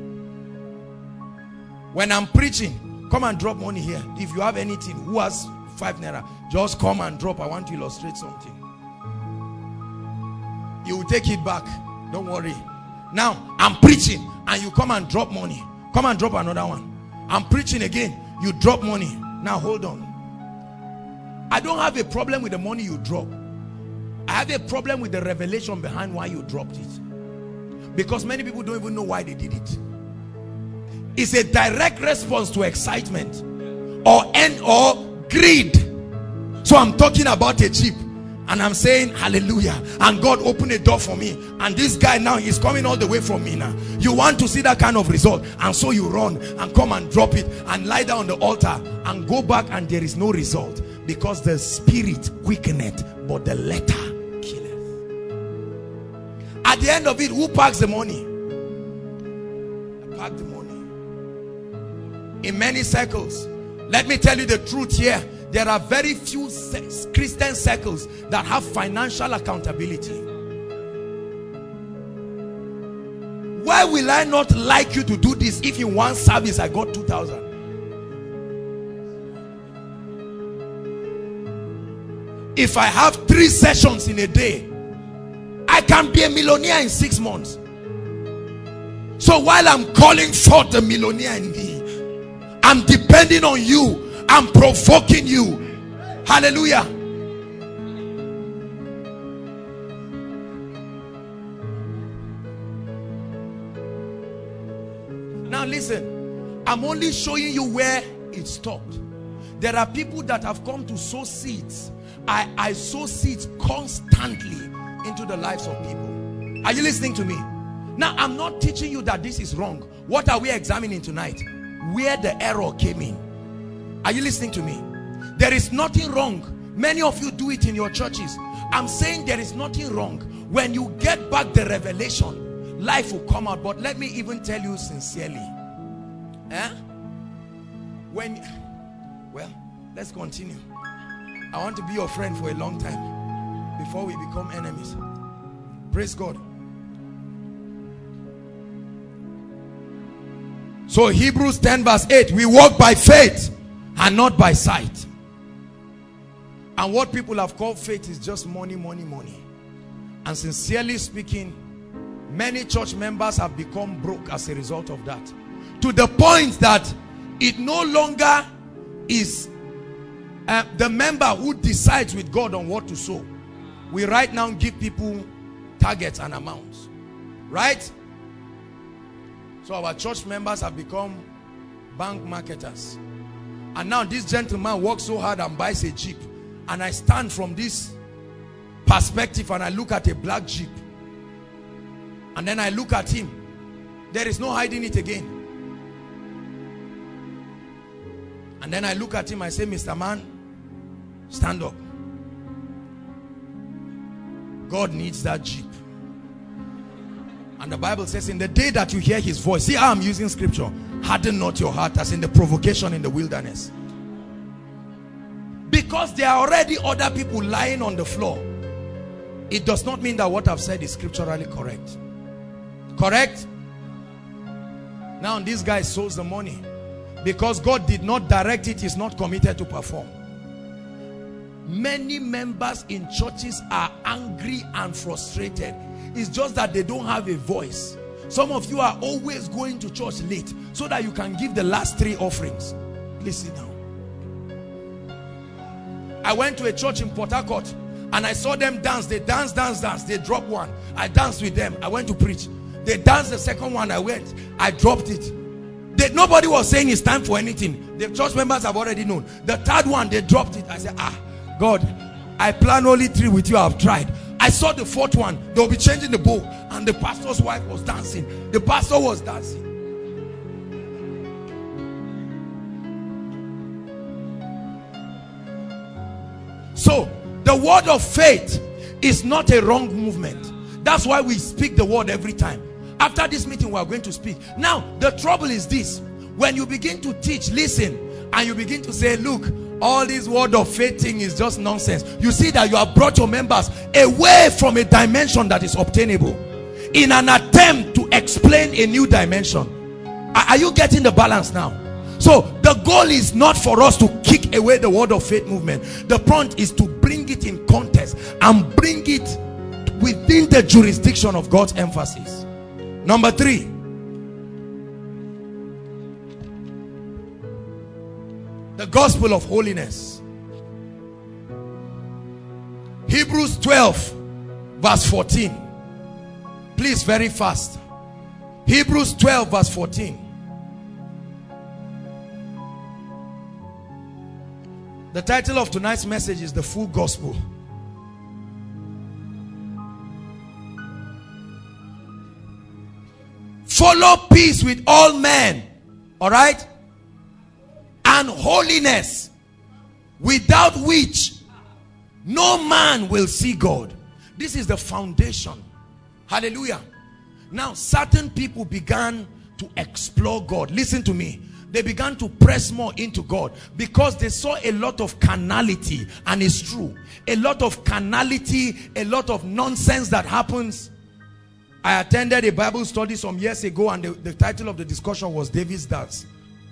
When I'm preaching, come and drop money here. If you have anything, who has 5 naira, just come and drop. I want to illustrate something. You will take it back, don't worry. Now I'm preaching and you come and drop money. Come and drop another one. I'm preaching again, you drop money. Now hold on. I don't have a problem with the money you drop. I have a problem with the revelation behind why you dropped it. Because many people don't even know why they did it. It's a direct response to excitement or greed. So I'm talking about a jeep and I'm saying hallelujah, and God opened a door for me, and this guy now is coming all the way from me. Now you want to see that kind of result, and so you run and come and drop it and lie down on the altar and go back, and there is no result, because the spirit quickeneth but the letter killeth. At the end of it, who packs the money? I pack the money. In many circles, let me tell you the truth here, there are very few Christian circles that have financial accountability. Why will I not like you to do this if in one service I got 2,000? If I have 3 sessions in a day, I can be a millionaire in 6 months. So while I'm calling forth the millionaire in me, I'm depending on you. I'm provoking you. Hallelujah. Now listen, I'm only showing you where it stopped. There are people that have come to sow seeds. I sow seeds constantly into the lives of people. Are you listening to me? Now, I'm not teaching you that this is wrong. What are we examining tonight? Where the error came in. Are you listening to me? There is nothing wrong. Many of you do it in your churches. I'm saying there is nothing wrong. When you get back the revelation, life will come out. But let me even tell you sincerely. Well, let's continue. I want to be your friend for a long time before we become enemies. Praise God. So Hebrews 10 verse 8, we walk by faith and not by sight. And what people have called faith is just money, money, money. And sincerely speaking, many church members have become broke as a result of that. To the point that it no longer is the member who decides with God on what to sow. We right now give people targets and amounts. Right? So our church members have become bank marketers. And now this gentleman works so hard and buys a Jeep. And I stand from this perspective and I look at a black Jeep. And then I look at him. There is no hiding it again. And then I look at him, I say, Mr. Man, stand up. God needs that Jeep. And the Bible says, in the day that you hear his voice, see how I'm using scripture, harden not your heart, as in the provocation in the wilderness. Because there are already other people lying on the floor, it does not mean that what I've said is scripturally correct. Correct? Now this guy sows the money. Because God did not direct it, he's not committed to perform. Many members in churches are angry and frustrated. It's just that they don't have a voice. Some of you are always going to church late so that you can give the last 3 offerings. Please sit down. I went to a church in Port Harcourt and I saw them dance. They dance. They dropped one. I danced with them. I went to preach. They danced the second one. I went. I dropped it. Nobody was saying it's time for anything. The church members have already known. The third one, they dropped it. I said, God, I plan only 3 with you. I've tried. I saw the 4th one. They'll be changing the bowl. And the pastor's wife was dancing. The pastor was dancing. So, the word of faith is not a wrong movement. That's why we speak the word every time. After this meeting, we are going to speak. Now, the trouble is this. When you begin to teach, listen, and you begin to say, look, all this word of faith thing is just nonsense. You see that you have brought your members away from a dimension that is obtainable in an attempt to explain a new dimension. Are you getting the balance now? So the goal is not for us to kick away the word of faith movement. The point is to bring it in context and bring it within the jurisdiction of God's emphasis. Number 3. The gospel of holiness. Hebrews 12 verse 14. Please, very fast. Hebrews 12 verse 14. The title of tonight's message is the full gospel. Follow peace with all men. All right? And holiness, without which no man will see God. This is the foundation. Hallelujah. Now, certain people began to explore God. Listen to me. They began to press more into God because they saw a lot of carnality, and it's true. A lot of carnality, a lot of nonsense that happens. I attended a Bible study some years ago, and the title of the discussion was David's Dance.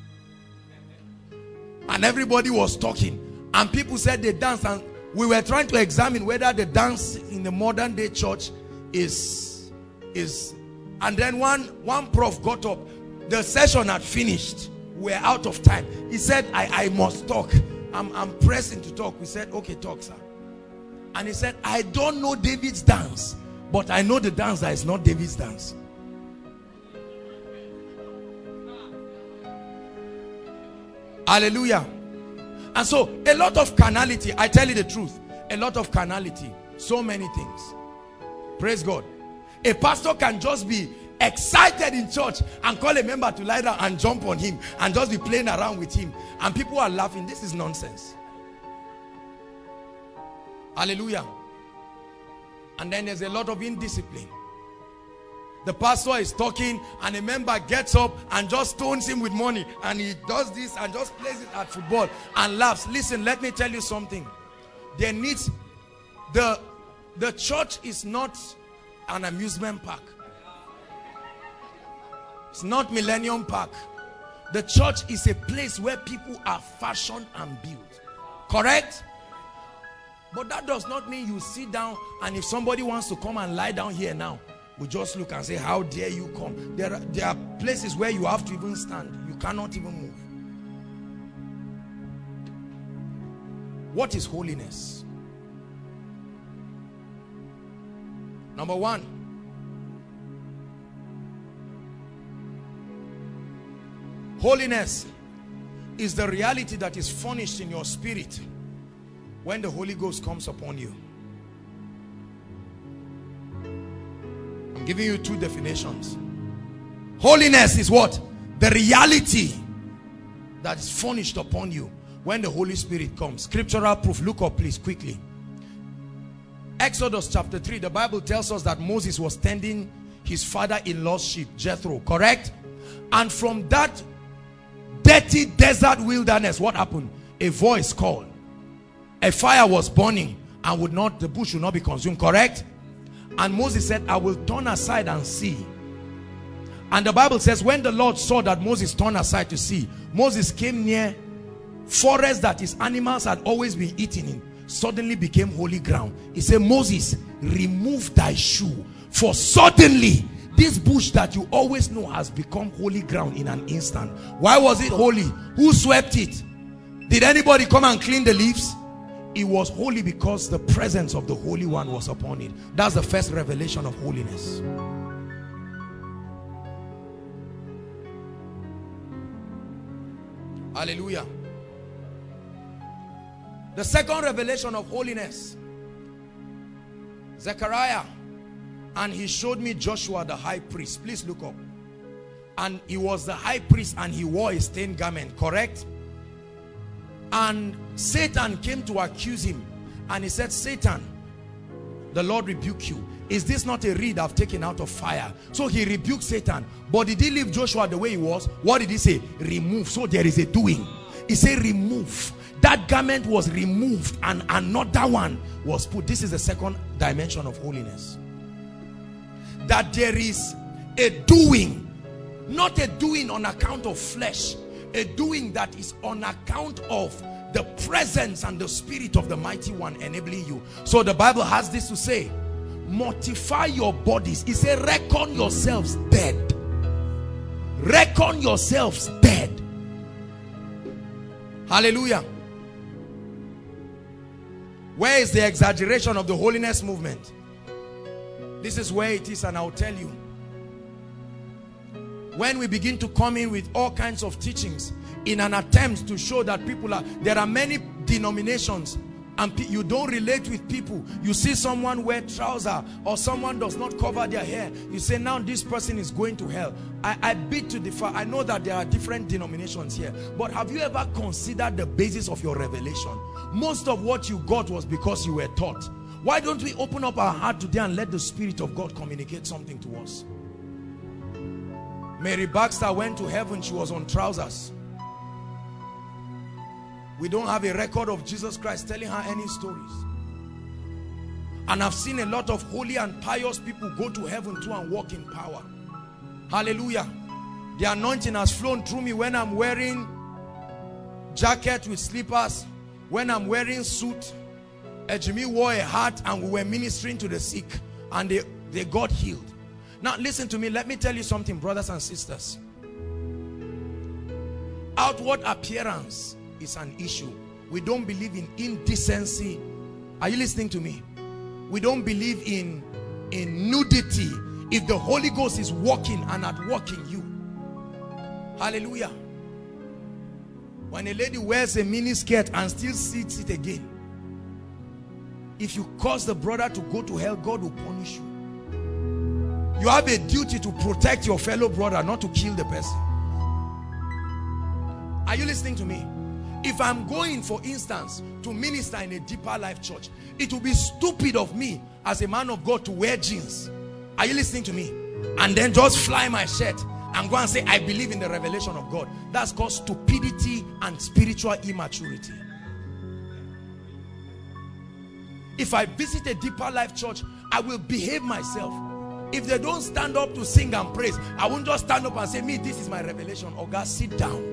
And everybody was talking, and people said they dance, and we were trying to examine whether the dance in the modern day church is and then one prof got up. The session had finished. We're out of time. He said, I must talk. I'm pressing to talk. We said, okay, talk, sir. And he said, I don't know David's dance, but I know the dance that is not David's dance. Hallelujah. And so a lot of carnality, I tell you the truth, a lot of carnality, so many things. Praise God. A pastor can just be excited in church and call a member to lie down and jump on him and just be playing around with him, and people are laughing. This is nonsense. Hallelujah. And then there's a lot of indiscipline. The pastor is talking and a member gets up and just stones him with money, and he does this and just plays it at football and laughs. Listen, let me tell you something. There needs, the church is not an amusement park. It's not Millennium Park. The church is a place where people are fashioned and built. Correct? But that does not mean you sit down and if somebody wants to come and lie down here now, we just look and say, how dare you come? There are places where you have to even stand. You cannot even move. What is holiness? Number one, holiness is the reality that is furnished in your spirit when the Holy Ghost comes upon you. I'm giving you two definitions. Holiness is what? The reality that is furnished upon you when the Holy Spirit comes. Scriptural proof. Look up please quickly. Exodus chapter 3, the Bible tells us that Moses was tending his father-in-law's sheep, Jethro, correct? And from that dirty desert wilderness, what happened? A voice called. A fire was burning and the bush would not be consumed, correct? And Moses said, I will turn aside and see. And the Bible says when the Lord saw that Moses turned aside to see, Moses came near forest that his animals had always been eating in, suddenly became holy ground. He said, Moses, remove thy shoe, for suddenly this bush that you always know has become holy ground in an instant. Why was it holy? Who swept it? Did anybody come and clean the leaves? It was holy because the presence of the Holy One was upon it. That's the first revelation of holiness. Hallelujah. The second revelation of holiness, Zechariah, and he showed me Joshua the high priest. Please look up. And he was the high priest and he wore a stained garment, correct? And Satan came to accuse him, and he said, Satan, the Lord rebuke you. Is this not a reed I've taken out of fire? So he rebuked Satan. But did he leave Joshua the way he was? What did he say? Remove. So there is a doing. He said remove. That garment was removed and another one was put. This is the second dimension of holiness. That there is a doing, not a doing on account of flesh, a doing that is on account of the presence and the spirit of the mighty one enabling you. So the Bible has this to say, mortify your bodies. It says reckon yourselves dead. Reckon yourselves dead. Hallelujah. Where is the exaggeration of the holiness movement? This is where it is, and I'll tell you. When we begin to come in with all kinds of teachings in an attempt to show that there are many denominations and you don't relate with people. You see someone wear trousers or someone does not cover their hair. You say, now this person is going to hell. I beg to differ. I know that there are different denominations here. But have you ever considered the basis of your revelation? Most of what you got was because you were taught. Why don't we open up our heart today and let the Spirit of God communicate something to us? Mary Baxter went to heaven. She was on trousers. We don't have a record of Jesus Christ telling her any stories. And I've seen a lot of holy and pious people go to heaven too and walk in power. Hallelujah. The anointing has flown through me when I'm wearing jacket with slippers, when I'm wearing suit. Ejimi wore a hat and we were ministering to the sick and they got healed. Now listen to me. Let me tell you something, brothers and sisters. Outward appearance is an issue. We don't believe in indecency. Are you listening to me? We don't believe in nudity if the Holy Ghost is walking and at work in you. Hallelujah. When a lady wears a mini skirt and still sees it again, if you cause the brother to go to hell, God will punish you. You have a duty to protect your fellow brother, not to kill the person. Are you listening to me? If I'm going, for instance, to minister in a Deeper Life church, it will be stupid of me as a man of God to wear jeans. Are you listening to me? And then just fly my shirt and go and say, I believe in the revelation of God. That's called stupidity and spiritual immaturity. If I visit a Deeper Life church, I will behave myself. If they don't stand up to sing and praise, I won't just stand up and say, me, this is my revelation. Oh God, sit down.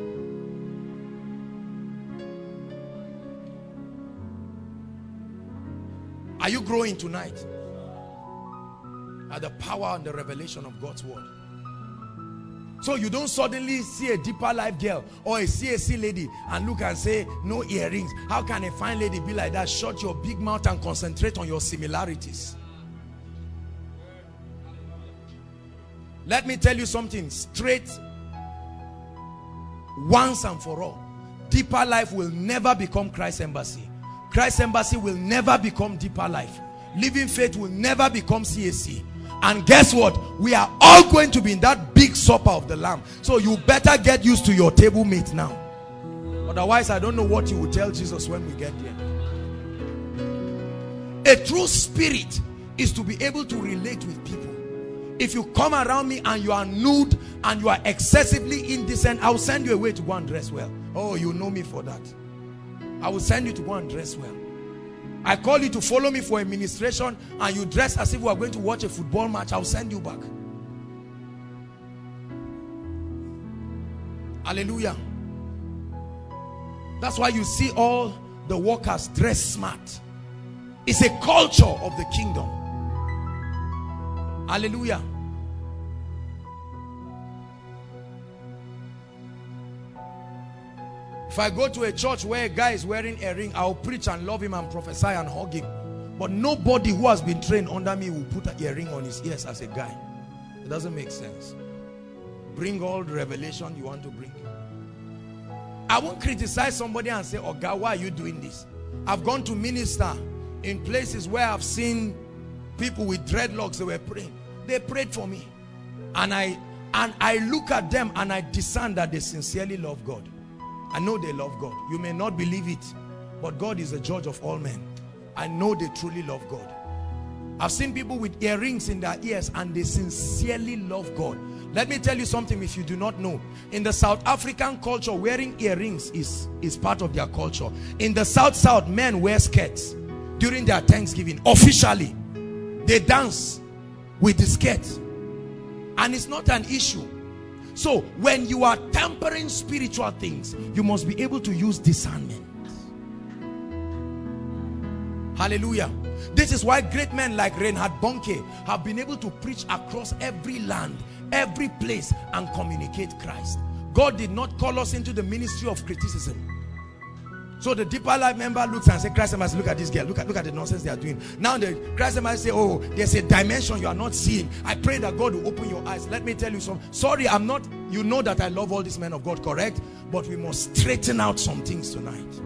Are you growing tonight? At the power and the revelation of God's word. So you don't suddenly see a Deeper Life girl or a CAC lady and look and say, no earrings. How can a fine lady be like that? Shut your big mouth and concentrate on your similarities. Let me tell you something straight, once and for all. Deeper Life will never become Christ Embassy. Christ Embassy will never become Deeper Life. Living Faith will never become CAC. And guess what? We are all going to be in that big supper of the Lamb. So you better get used to your table mate now. Otherwise, I don't know what you will tell Jesus when we get there. A true spirit is to be able to relate with people. If you come around me and you are nude and you are excessively indecent, I will send you away to go and dress well. Oh, you know me for that. I will send you to go and dress well. I call you to follow me for a ministration and you dress as if we are going to watch a football match, I will send you back. Hallelujah. That's why you see all the workers dress smart. It's a culture of the kingdom. Hallelujah. If I go to a church where a guy is wearing a ring, I'll preach and love him and prophesy and hug him. But nobody who has been trained under me will put a ring on his ears as a guy. It doesn't make sense. Bring all the revelation you want to bring. I won't criticize somebody and say, oh God, why are you doing this? I've gone to minister in places where I've seen people with dreadlocks. They were praying. They prayed for me. And I look at them and I discern that they sincerely love God. I know they love God. You may not believe it, but God is the judge of all men. I know they truly love God. I've seen people with earrings in their ears and they sincerely love God. Let me tell you something if you do not know. In the South African culture, wearing earrings is part of their culture. In the South, men wear skirts during their Thanksgiving. Officially, they dance with the skirt. And it's not an issue. So when you are tampering spiritual things, you must be able to use discernment. Hallelujah. This is why great men like Reinhard Bonnke have been able to preach across every land, every place, and communicate Christ. God did not call us into the ministry of criticism. So the Deeper Life member looks and says, Christ must look at this girl, look at the nonsense they are doing. Now the Christ must say, oh, there's a dimension you are not seeing. I pray that God will open your eyes. Let me tell you something. Sorry, I'm not, you know that I love all these men of God, correct? But we must straighten out some things tonight.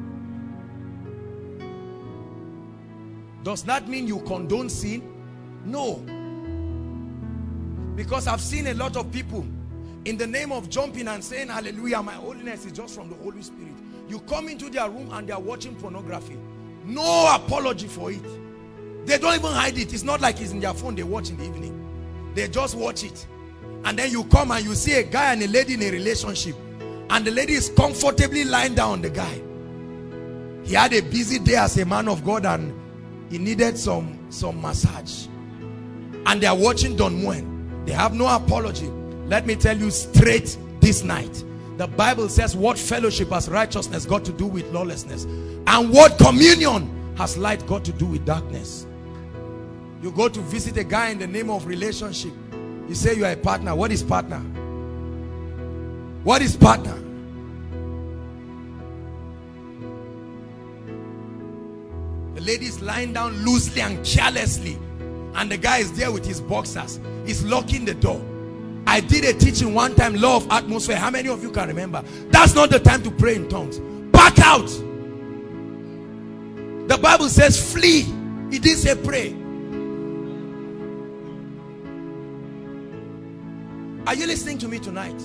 Does that mean you condone sin? No. Because I've seen a lot of people in the name of jumping and saying, hallelujah, my holiness is just from the Holy Spirit. You come into their room and they are watching pornography. No apology for it. They don't even hide it. It's not like it's in their phone they watch in the evening. They just watch it. And then you come and you see a guy and a lady in a relationship. And the lady is comfortably lying down on the guy. He had a busy day as a man of God and he needed some massage. And they are watching Don Moen. They have no apology. Let me tell you straight this night. The Bible says, what fellowship has righteousness got to do with lawlessness? And what communion has light got to do with darkness? You go to visit a guy in the name of relationship. You say you are a partner. What is partner? What is partner? The lady is lying down loosely and carelessly. And the guy is there with his boxers. He's locking the door. I did a teaching one time, law of atmosphere. How many of you can remember? That's not the time to pray in tongues. Back out. The Bible says flee. It didn't say pray. Are you listening to me tonight?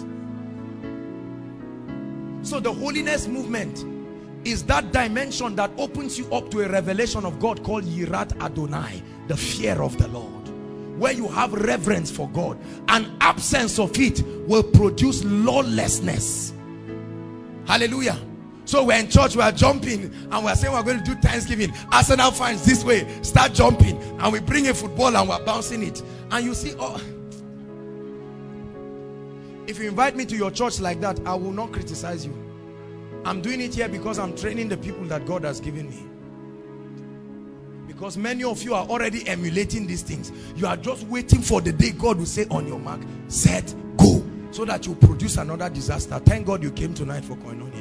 So the holiness movement is that dimension that opens you up to a revelation of God called Yirat Adonai, the fear of the Lord, where you have reverence for God. An absence of it will produce lawlessness. Hallelujah. So we're in church, we're jumping, and we're saying we're going to do Thanksgiving. Arsenal fans this way, start jumping, and we bring a football and we're bouncing it. And you see, oh, if you invite me to your church like that, I will not criticize you. I'm doing it here because I'm training the people that God has given me. Because many of you are already emulating these things. You are just waiting for the day God will say, on your mark, set, go, so that you produce another disaster. Thank God you came tonight for Koinonia.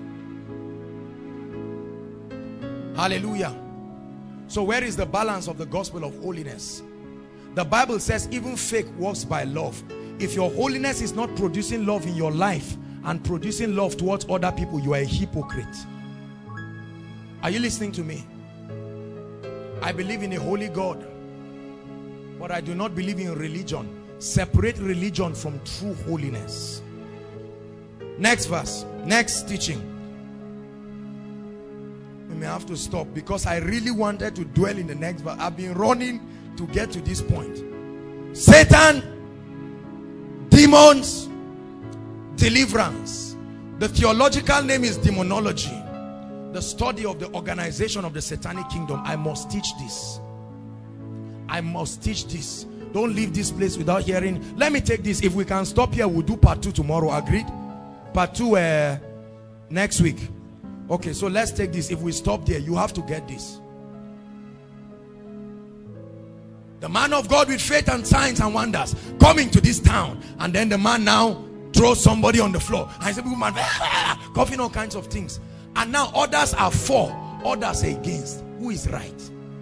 Hallelujah. So where is the balance of the gospel of holiness? The Bible says even faith works by love. If your holiness is not producing love in your life and producing love towards other people, you are a hypocrite. Are you listening to me? I believe in a holy God, but I do not believe in religion. Separate religion from true holiness. Next verse, next teaching. We may have to stop because I really wanted to dwell in the next verse. I've been running to get to this point. Satan, demons, deliverance. The theological name is demonology, the study of the organization of the satanic kingdom. I must teach this. I must teach this. Don't leave this place without hearing. Let me take this. If we can stop here, we'll do part 2 tomorrow. Agreed? Part 2 next week. Okay, so let's take this. If we stop there, you have to get this. The man of God with faith and signs and wonders coming to this town, and then the man now throws somebody on the floor and says, man, coughing all kinds of things. And now others are for, others are against. Who is right?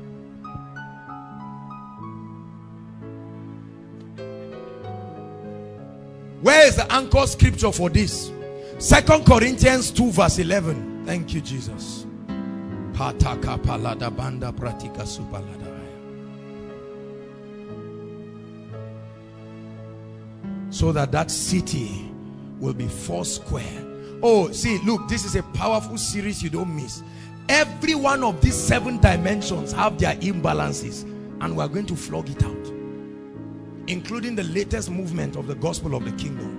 Where is the anchor scripture for this? 2 Corinthians 2 verse 11. Thank you, Jesus. So that city will be 4 square. Oh, see, look, this is a powerful series you don't miss. Every one of these 7 dimensions have their imbalances, and we're going to flog it out, including the latest movement of the gospel of the kingdom.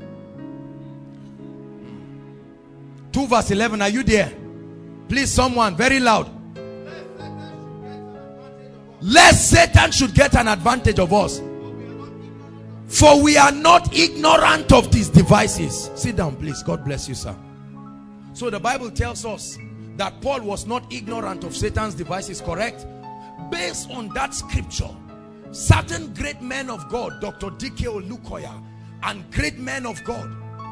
2 verse 11, are you there? Please, someone, very loud. Lest Satan should get an advantage of us. For we are not ignorant of these devices. Sit down, please. God bless you, sir. So the Bible tells us that Paul was not ignorant of Satan's devices, correct? Based on that scripture, certain great men of God, Dr. D.K. Olukoya, and great men of God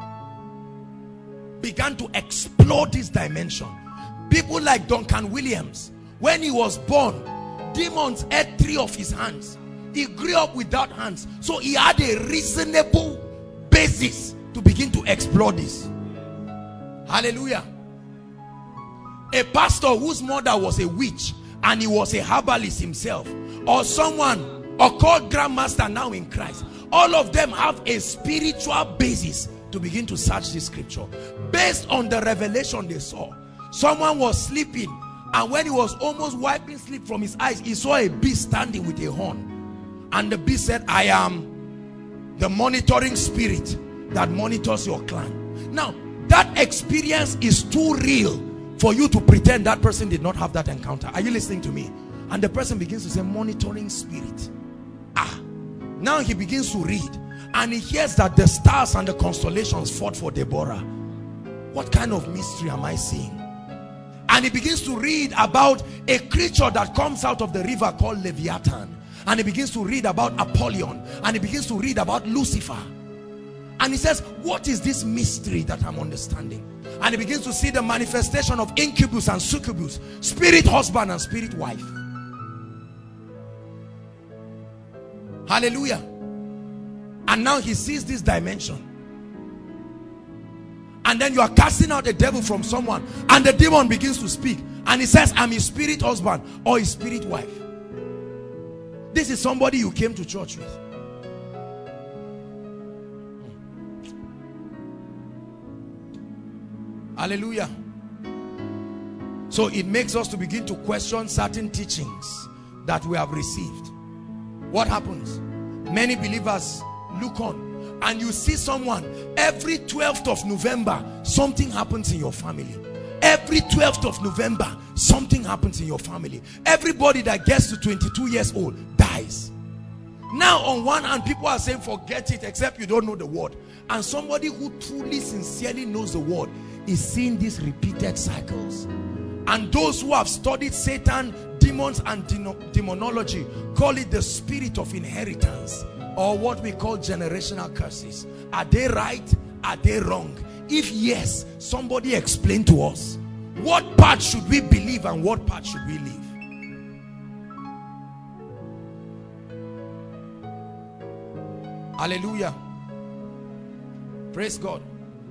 began to explore this dimension. People like Duncan Williams, when he was born, demons ate 3 of his hands. He grew up without hands, so he had a reasonable basis to begin to explore this. Hallelujah. A pastor whose mother was a witch and he was a herbalist himself, or someone, or called grandmaster now in Christ, all of them have a spiritual basis to begin to search this scripture based on the revelation they saw. Someone was sleeping, and when he was almost wiping sleep from his eyes, he saw a beast standing with a horn. And the beast said, I am the monitoring spirit that monitors your clan. Now, that experience is too real for you to pretend that person did not have that encounter. Are you listening to me? And the person begins to say, monitoring spirit. Now he begins to read, and he hears that the stars and the constellations fought for Deborah. What kind of mystery am I seeing? And he begins to read about a creature that comes out of the river called Leviathan. And he begins to read about Apollyon, and he begins to read about Lucifer. And he says, what is this mystery that I'm understanding? And he begins to see the manifestation of incubus and succubus, spirit husband and spirit wife. Hallelujah. And now he sees this dimension. And then you are casting out a devil from someone, and the demon begins to speak, and he says, I'm his spirit husband or his spirit wife. This is somebody you came to church with. Hallelujah. So it makes us to begin to question certain teachings that we have received. What happens? Many believers look on, and you see someone, every 12th of November, something happens in your family. Every 12th of November, something happens in your family. Everybody that gets to 22 years old dies. Now on one hand, people are saying, forget it, except you don't know the word. And somebody who truly, sincerely knows the word is seeing these repeated cycles. And those who have studied Satan, demons, and demonology call it the spirit of inheritance, or what we call generational curses. Are they right? Are they wrong? If yes, somebody explain to us. What part should we believe and what part should we leave? Hallelujah. Praise God.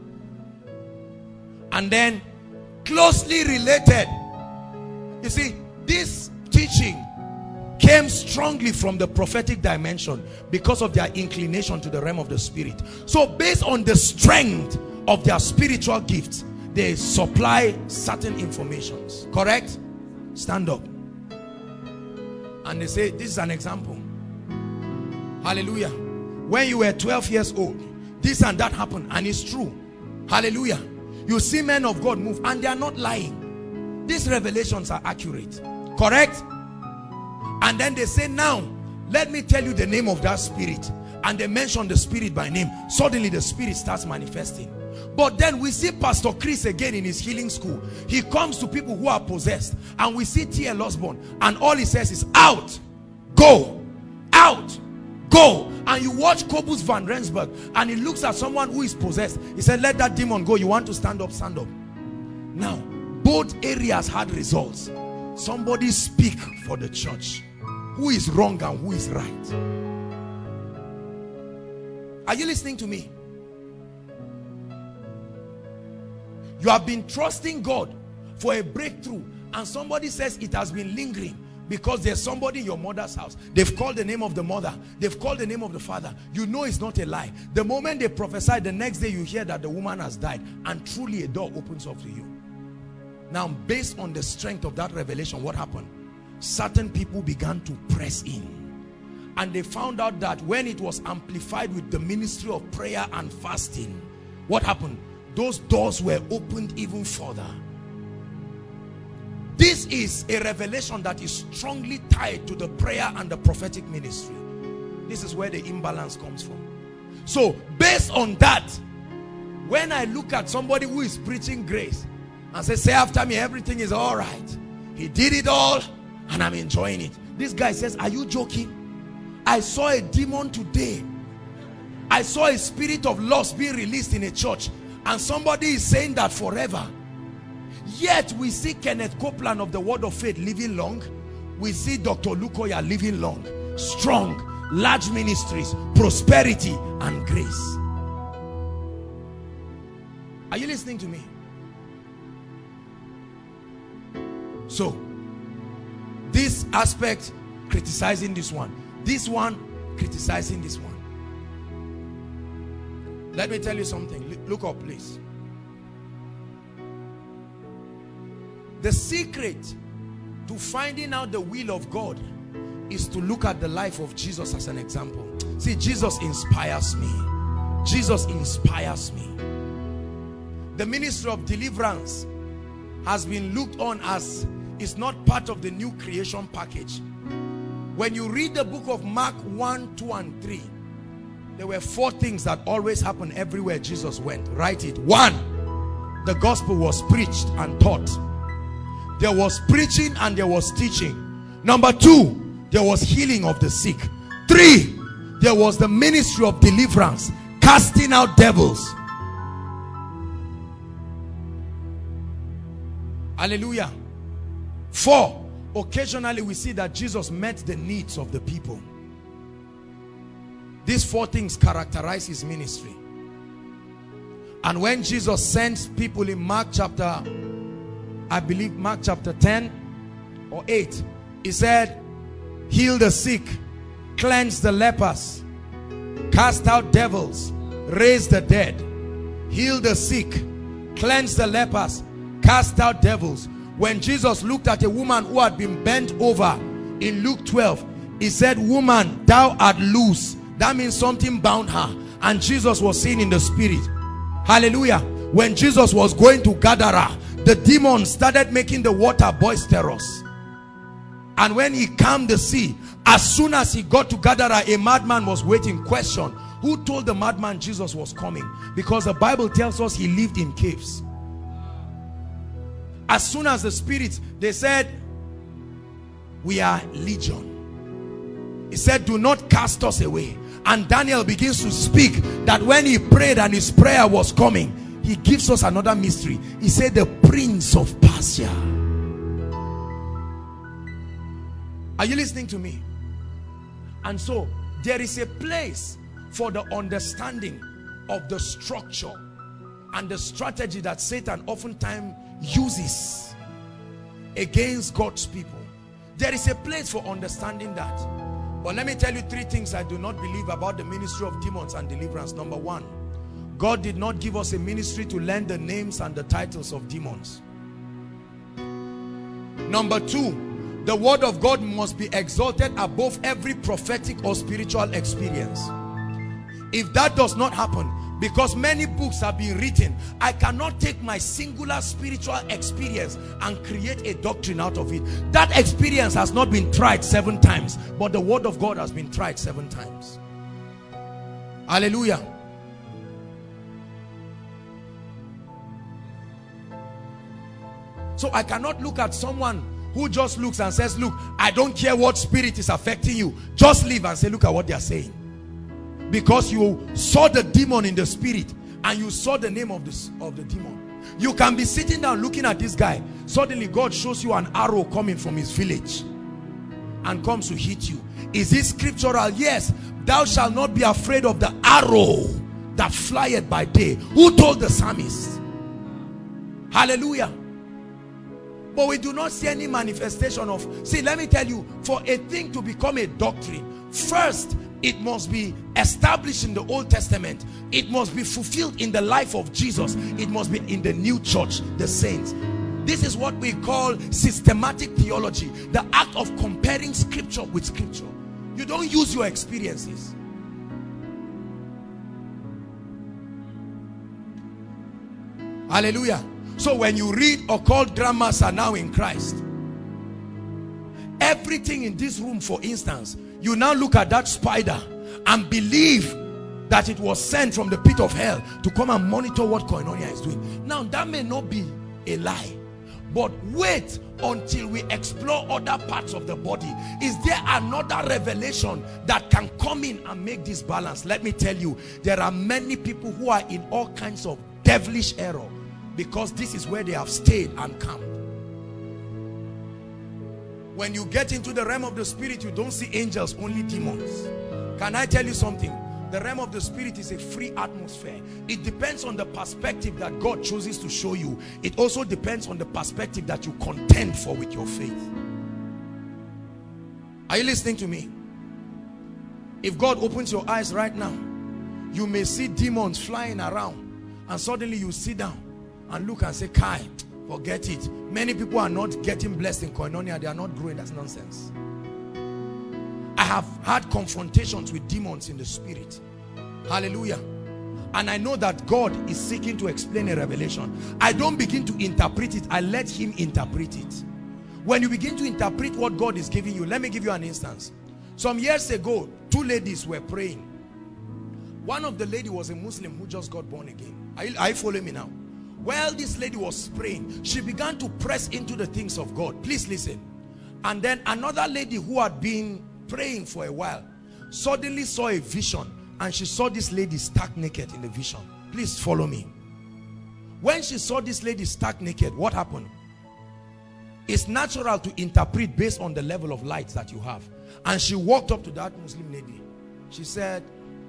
And then closely related, you see, this teaching came strongly from the prophetic dimension because of their inclination to the realm of the spirit. So based on the strength of their spiritual gifts, they supply certain informations. Correct? Stand up. And they say, this is an example. Hallelujah. When you were 12 years old, this and that happened, and it's true. Hallelujah. You see men of God move, and they are not lying. These revelations are accurate. Correct? And then they say, now let me tell you the name of that spirit. And they mention the spirit by name. Suddenly the spirit starts manifesting. But then we see Pastor Chris again in his healing school. He comes to people who are possessed, and we see T.L. Osborne, and all he says is, out, go, out, go. And you watch Kobus Van Rensburg, and he looks at someone who is possessed. He said, let that demon go. You want to stand up, stand up. Now both areas had results. Somebody speak for the church. Who is wrong and who is right? Are you listening to me? You have been trusting God for a breakthrough, and somebody says it has been lingering because there's somebody in your mother's house. They've called the name of the mother, they've called the name of the father. You know it's not a lie. The moment they prophesy, the next day you hear that the woman has died, and truly a door opens up to you. Now, based on the strength of that revelation, what happened? Certain people began to press in, and they found out that when it was amplified with the ministry of prayer and fasting, what happened? Those doors were opened even further. This is a revelation that is strongly tied to the prayer and the prophetic ministry. This is where the imbalance comes from. So based on that, when I look at somebody who is preaching grace and say after me, everything is all right, he did it all and I'm enjoying it. This guy says, are you joking? I saw a demon today. I saw a spirit of lust being released in a church, and somebody is saying that forever. Yet we see Kenneth Copeland of the Word of Faith living long. We see Dr. Lukoya living long, strong, large ministries, prosperity and grace. Are you listening to me? So this aspect criticizing this one criticizing this one. Let me tell you something. Look up, please. The secret to finding out the will of God is to look at the life of Jesus as an example. See, Jesus inspires me. Jesus inspires me. The ministry of deliverance has been looked on as it's not part of the new creation package. When you read the book of Mark 1, 2 and 3, there were 4 things that always happen everywhere Jesus went. Write it. 1, the gospel was preached and taught. There was preaching and there was teaching. Number 2, there was healing of the sick. 3, there was the ministry of deliverance, casting out devils. Hallelujah. 4, occasionally we see that Jesus met the needs of the people. These 4 things characterize his ministry. And when Jesus sends people in Mark chapter, I believe Mark chapter 10 or 8, he said, heal the sick, cleanse the lepers, cast out devils, raise the dead. Heal the sick, cleanse the lepers, cast out devils. When Jesus looked at a woman who had been bent over in Luke 12, he said, woman, thou art loose. That means something bound her. And Jesus was seen in the spirit. Hallelujah. When Jesus was going to Gadara, the demons started making the water boisterous. And when he calmed the sea, as soon as he got to Gadara, a madman was waiting. Question: who told the madman Jesus was coming? Because the Bible tells us he lived in caves. As soon as the spirits, they said, we are legion. He said, do not cast us away. And Daniel begins to speak that when he prayed and his prayer was coming, he gives us another mystery. He said, the prince of Persia. Are you listening to me? And so there is a place for the understanding of the structure and the strategy that Satan oftentimes uses against God's people. There is a place for understanding that. But let me tell you 3 things I do not believe about the ministry of demons and deliverance. Number 1, God did not give us a ministry to learn the names and the titles of demons. Number 2, the word of God must be exalted above every prophetic or spiritual experience. If that does not happen, because many books have been written, I cannot take my singular spiritual experience and create a doctrine out of it. That experience has not been tried 7 times, but the word of God has been tried 7 times. Hallelujah. So I cannot look at someone who just looks and says, look, I don't care what spirit is affecting you, just leave, and say, look at what they are saying. Because you saw the demon in the spirit and you saw the name of the demon. You can be sitting down looking at this guy, suddenly God shows you an arrow coming from his village and comes to hit you. Is this scriptural? Yes. Thou shalt not be afraid of the arrow that flieth by day. Who told the psalmist? Hallelujah. But we do not see any manifestation of, see, let me tell you, for a thing to become a doctrine, first it must be established in the Old Testament. It must be fulfilled in the life of Jesus. It must be in the new church, the saints. This is what we call systematic theology, the act of comparing scripture with scripture. You don't use your experiences. Hallelujah. So when you read occult dramas are now in Christ, everything in this room, for instance, you now look at that spider and believe that it was sent from the pit of hell to come and monitor what Koinonia is doing. Now that may not be a lie, but wait until we explore other parts of the body. Is there another revelation that can come in and make this balance? Let me tell you, there are many people who are in all kinds of devilish error because this is where they have stayed and camped. When you get into the realm of the spirit, you don't see angels, only demons. Can I tell you something? The realm of the spirit is a free atmosphere. It depends on the perspective that God chooses to show you. It also depends on the perspective that you contend for with your faith. Are you listening to me? If God opens your eyes right now, you may see demons flying around, and suddenly you sit down and look and say, Kai, forget it. Many people are not getting blessed in Koinonia. They are not growing. That's nonsense. I have had confrontations with demons in the spirit. Hallelujah. And I know that God is seeking to explain a revelation. I don't begin to interpret it. I let him interpret it. When you begin to interpret what God is giving you, let me give you an instance. Some years ago, 2 ladies were praying. One of the lady was a Muslim who just got born again. Are you following me now? While this lady was praying, she began to press into the things of God. Please listen. And then another lady who had been praying for a while suddenly saw a vision, and she saw this lady stark naked in the vision. Please follow me. When she saw this lady stark naked, what happened? It's natural to interpret based on the level of light that you have. And she walked up to that Muslim lady. She said,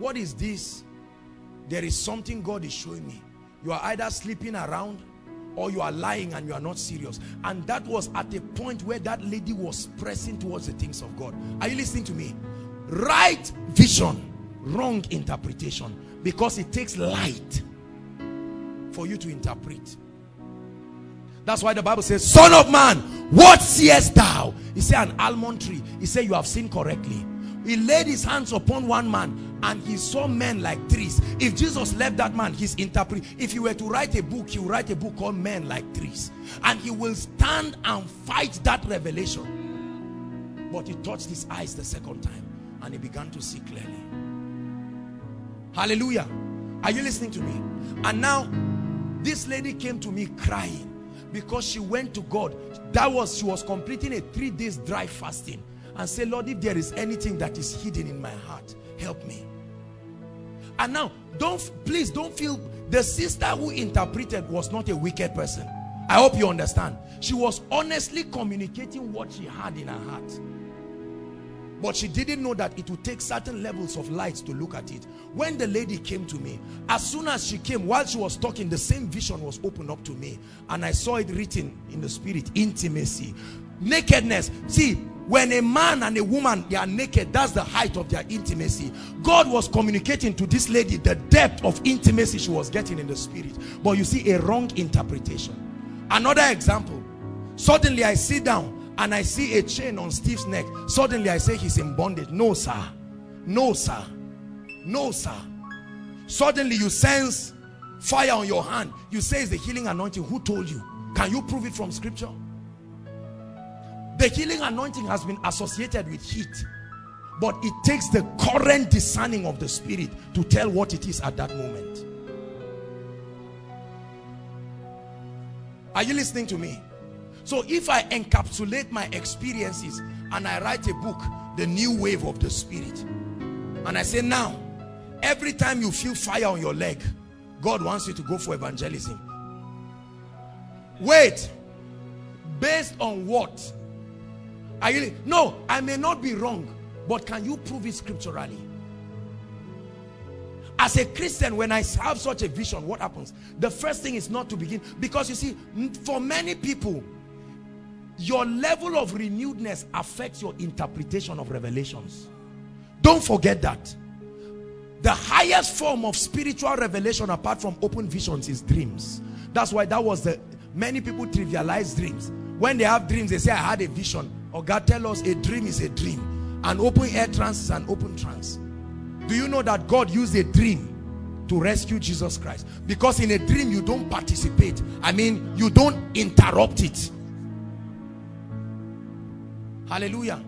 what is this? There is something God is showing me. You are either sleeping around or you are lying and you are not serious. And that was at a point where that lady was pressing towards the things of God. Are you listening to me? Right vision, wrong interpretation, because it takes light for you to interpret. That's why the Bible says, Son of man, what seest thou? He said, an almond tree. He said, you have seen correctly. He laid his hands upon one man and he saw men like trees. If Jesus left that man, his interpret. If he were to write a book, he will write a book called Men Like Trees. And he will stand and fight that revelation. But he touched his eyes the second time and he began to see clearly. Hallelujah. Are you listening to me? And now, this lady came to me crying because she went to God. She was completing a 3 days dry fasting and said, Lord, if there is anything that is hidden in my heart, help me. And now, please don't feel, the sister who interpreted was not a wicked person. I hope you understand. She was honestly communicating what she had in her heart. But she didn't know that it would take certain levels of light to look at it. When the lady came to me, as soon as she came, while she was talking, the same vision was opened up to me. And I saw it written in the spirit, intimacy. Nakedness. See, when a man and a woman, they are naked, that's the height of their intimacy. God was communicating to this lady the depth of intimacy she was getting in the spirit. But you see, a wrong interpretation. Another example. Suddenly I sit down and I see a chain on Steve's neck. Suddenly I say he's in bondage. No, sir. No, sir. No, sir. Suddenly you sense fire on your hand. You say it's the healing anointing. Who told you? Can you prove it from scripture? The healing anointing has been associated with heat, but it takes the current discerning of the spirit to tell what it is at that moment. Are you listening to me? So if I encapsulate my experiences and I write a book, The New Wave of the Spirit, and I say, now, every time you feel fire on your leg, God wants you to go for evangelism. Wait, based on what? No, I may not be wrong, but can you prove it scripturally? As a Christian, when I have such a vision, what happens? The first thing is not to begin, because you see, for many people, your level of renewedness affects your interpretation of revelations. Don't forget that. The highest form of spiritual revelation apart from open visions is dreams. That's why many people trivialize dreams. When they have dreams, they say, I had a vision. Or God tell us a dream is a dream. An open air trance is an open trance. Do you know that God used a dream to rescue Jesus Christ? Because in a dream you don't participate. I mean, you don't interrupt it. Hallelujah.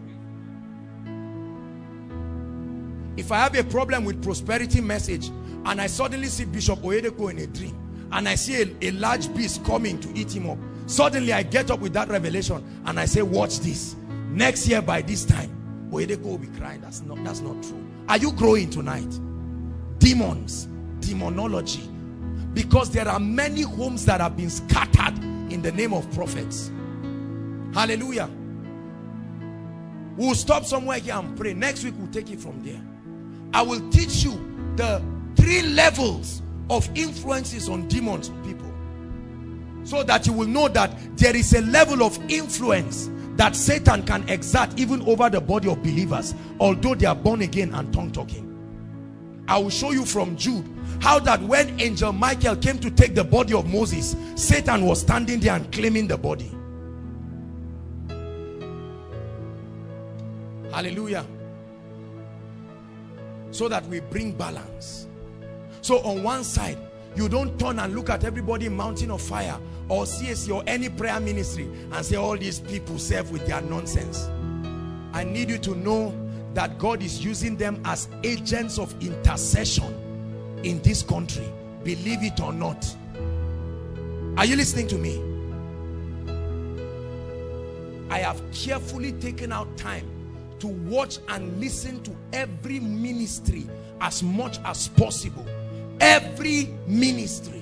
If I have a problem with prosperity message and I suddenly see Bishop Oyedepo in a dream and I see a large beast coming to eat him up, suddenly I get up with that revelation and I say, watch this. Next year by this time, Oyedepo will be crying. That's not true. Are you growing tonight? Demons, demonology. Because there are many homes that have been scattered in the name of prophets. Hallelujah. We'll stop somewhere here and pray. Next week we'll take it from there. I will teach you the 3 levels of influences on demons on people, so that you will know that there is a level of influence that Satan can exert even over the body of believers, although they are born again and tongue talking. I will show you from Jude how that when Angel Michael came to take the body of Moses, Satan was standing there and claiming the body. Hallelujah. So that we bring balance. So on one side, you don't turn and look at everybody in Mountain of Fire or CSC or any prayer ministry and say all these people serve with their nonsense. I need you to know that God is using them as agents of intercession in this country. Believe it or not. Are you listening to me? I have carefully taken out time to watch and listen to every ministry as much as possible. Every ministry,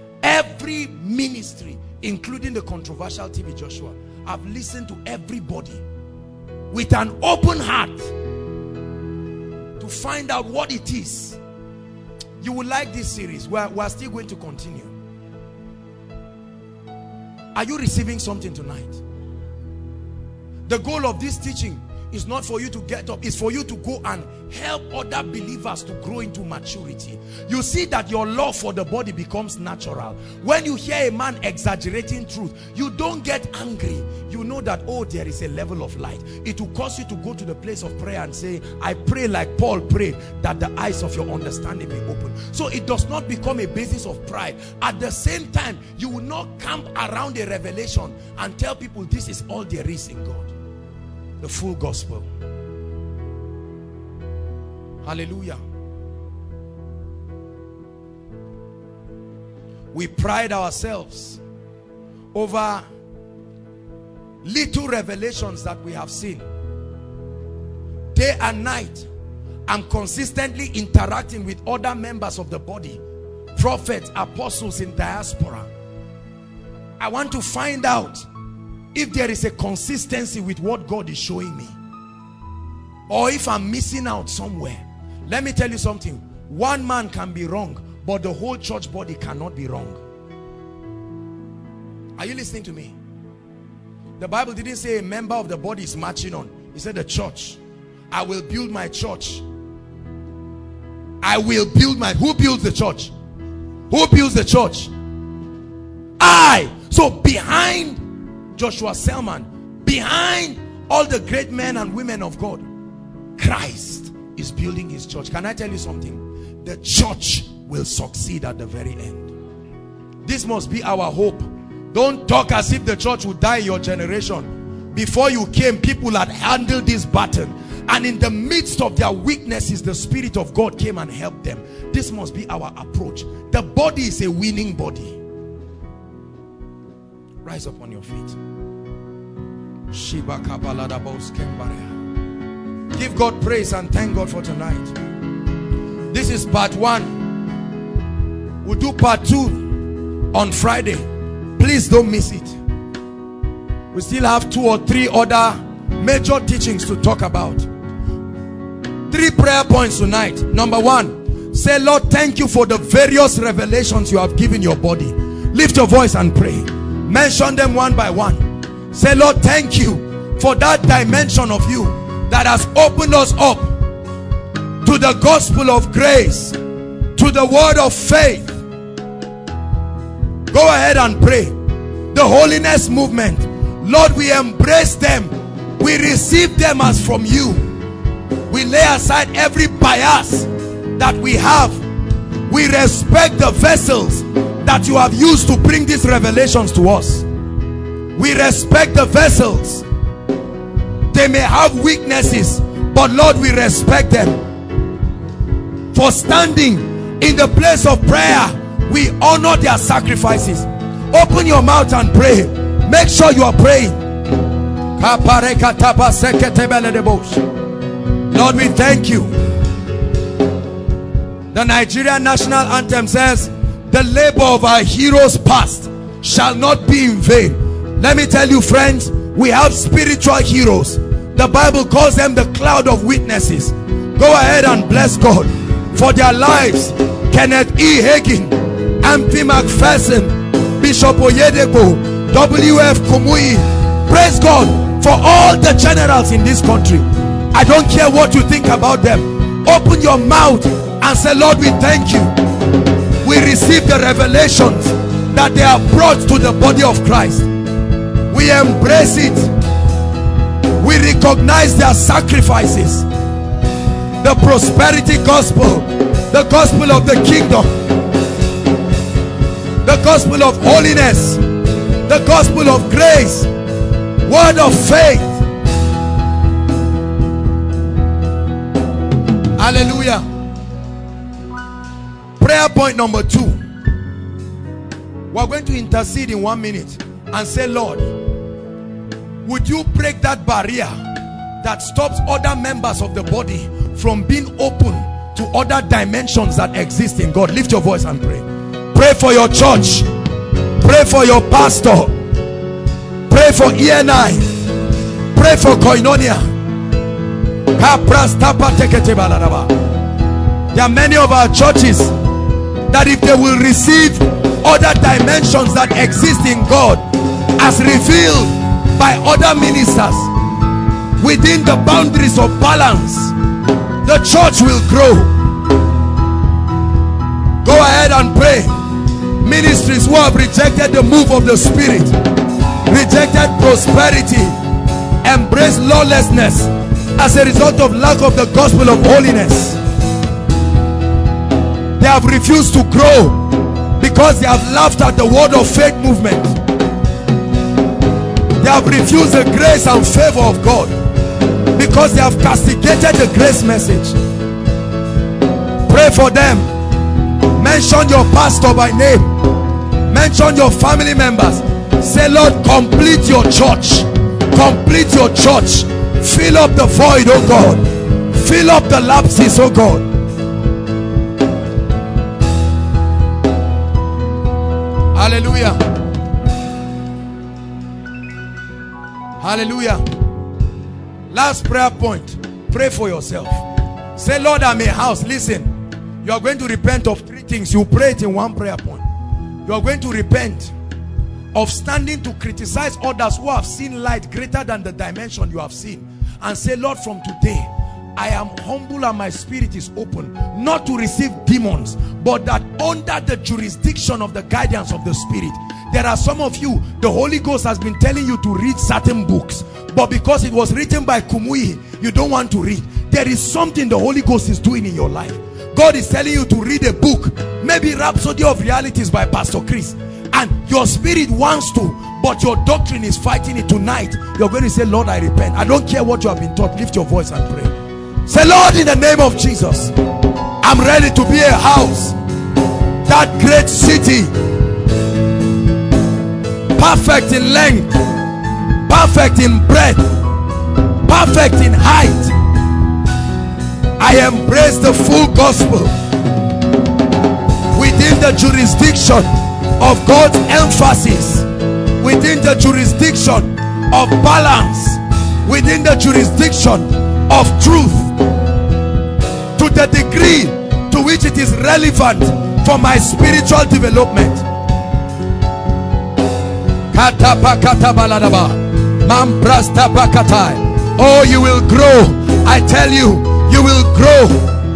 including the controversial TV Joshua. I've listened to everybody with an open heart to find out what it is You will like this series. We're still going to continue. Are you receiving something tonight? The goal of this teaching is not for you to get up, it's for you to go and help other believers to grow into maturity. You see that your love for the body becomes natural. When you hear a man exaggerating truth, you don't get angry. You know that, oh, there is a level of light. It will cause you to go to the place of prayer and say, I pray like Paul prayed, that the eyes of your understanding be open. So it does not become a basis of pride. At the same time, you will not camp around a revelation and tell people this is all there is in God. The full gospel. Hallelujah. We pride ourselves over little revelations that we have seen. Day and night, I'm consistently interacting with other members of the body, prophets, apostles in diaspora. I want to find out if there is a consistency with what God is showing me, or if I'm missing out somewhere. Let me tell you something. One man can be wrong, but the whole church body cannot be wrong. Are you listening to me? The Bible didn't say a member of the body is marching on. It said the church. I will build my church. I will build my... Who builds the church? Who builds the church? I. So behind Joshua Selman, behind all the great men and women of God, Christ is building his church. Can I tell you something? The church will succeed at the very end. This must be our hope. Don't talk as if the church would die in your generation. Before you came, people had handled this baton, and in the midst of their weaknesses, the Spirit of God came and helped them. This must be our approach. The body is a winning body. Rise up on your feet. Give God praise and thank God for tonight. This is part 1. We'll do part 2 on Friday. Please don't miss it. We still have 2 or 3 other major teachings to talk about. 3 prayer points tonight. Number 1, say, Lord, thank you for the various revelations you have given your body. Lift your voice and pray. Mention them one by one. Say, Lord, thank you for that dimension of you that has opened us up to the gospel of grace, to the word of faith. Go ahead and pray. The holiness movement, Lord, we embrace them. We receive them as from you. We lay aside every bias that we have. We respect the vessels that you have used to bring these revelations to us. We respect the vessels. They may have weaknesses, but Lord, we respect them. For standing in the place of prayer, we honor their sacrifices. Open your mouth and pray. Make sure you are praying. Lord, we thank you. The Nigerian national anthem says, the labor of our heroes past shall not be in vain. Let me tell you, friends, we have spiritual heroes. The Bible calls them the cloud of witnesses. Go ahead and bless God for their lives. Kenneth E. Hagin, Amphi McPherson, Bishop Oyedepo, W.F. Kumuyi. Praise God for all the generals in this country. I don't care what you think about them. Open your mouth and say, Lord, we thank you. We receive the revelations that they have brought to the body of Christ. We embrace it. We recognize their sacrifices. The prosperity gospel, the gospel of the kingdom, the gospel of holiness, the gospel of grace, word of faith. Hallelujah. Prayer point number 2. We're going to intercede in 1 minute and say, Lord, would you break that barrier that stops other members of the body from being open to other dimensions that exist in God? Lift your voice and pray. Pray for your church. Pray for your pastor. Pray for ENI. Pray for Koinonia. There are many of our churches that if they will receive other dimensions that exist in God as revealed by other ministers within the boundaries of balance, the church will grow. Go ahead and pray. Ministries who have rejected the move of the Spirit, rejected prosperity, embraced lawlessness as a result of lack of the gospel of holiness. They have refused to grow because they have laughed at the word of faith movement. They have refused the grace and favor of God because they have castigated the grace message. Pray for them. Mention your pastor by name. Mention your family members. Say, Lord, complete your church. Complete your church. Fill up the void, oh God. Fill up the lapses, oh God. Hallelujah. Hallelujah. Last prayer point. Pray for yourself. Say, Lord, I'm a house. Listen, you are going to repent of 3 things. You pray it in one prayer point. You are going to repent of standing to criticize others who have seen light greater than the dimension you have seen, and say, Lord, from today I am humble and my spirit is open, not to receive demons, but that under the jurisdiction of the guidance of the Spirit. There are some of you, the Holy Ghost has been telling you to read certain books, but because it was written by Kumuyi, you don't want to read. There is something the Holy Ghost is doing in your life. God is telling you to read a book, maybe Rhapsody of Realities by Pastor Chris, and your spirit wants to, but your doctrine is fighting it. Tonight you're going to say, Lord, I repent. I don't care what you have been taught. Lift your voice and pray. Say, Lord, in the name of Jesus, I'm ready to be a house, that great city, perfect in length, perfect in breadth, perfect in height. I embrace the full gospel within the jurisdiction of God's emphasis, within the jurisdiction of balance, within the jurisdiction of truth, to the degree to which it is relevant for my spiritual development. Oh, you will grow. I tell you, you will grow.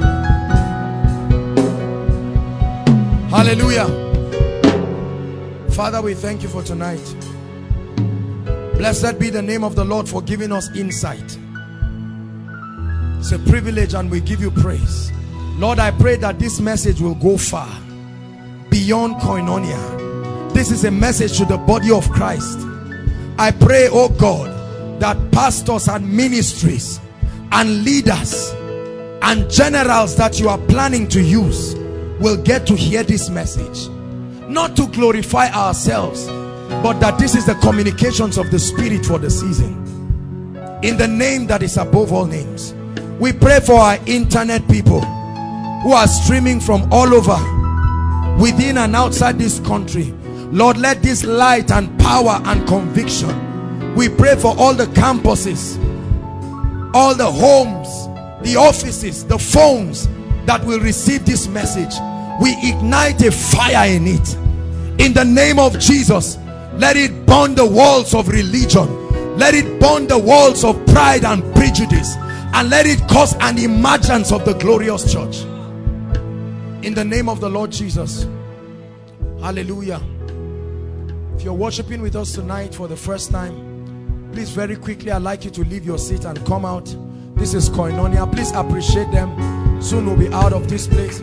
Hallelujah. Father, we thank you for tonight. Blessed be the name of the Lord for giving us insight. It's a privilege and we give you praise. Lord, I pray that this message will go far beyond Koinonia. This is a message to the body of Christ. I pray, oh God, that pastors and ministries and leaders and generals that you are planning to use will get to hear this message, not to glorify ourselves, but that this is the communications of the Spirit for the season. In the name that is above all names, we pray for our internet people who are streaming from all over, within and outside this country. Lord, let this light and power and conviction. We pray for all the campuses, all the homes, the offices, the phones that will receive this message. We ignite a fire in it. In the name of Jesus, let it burn the walls of religion. Let it burn the walls of pride and prejudice. And let it cause an emergence of the glorious church. In the name of the Lord Jesus. Hallelujah. If you're worshiping with us tonight for the first time, please very quickly, I'd like you to leave your seat and come out. This is Koinonia. Please appreciate them. Soon we'll be out of this place.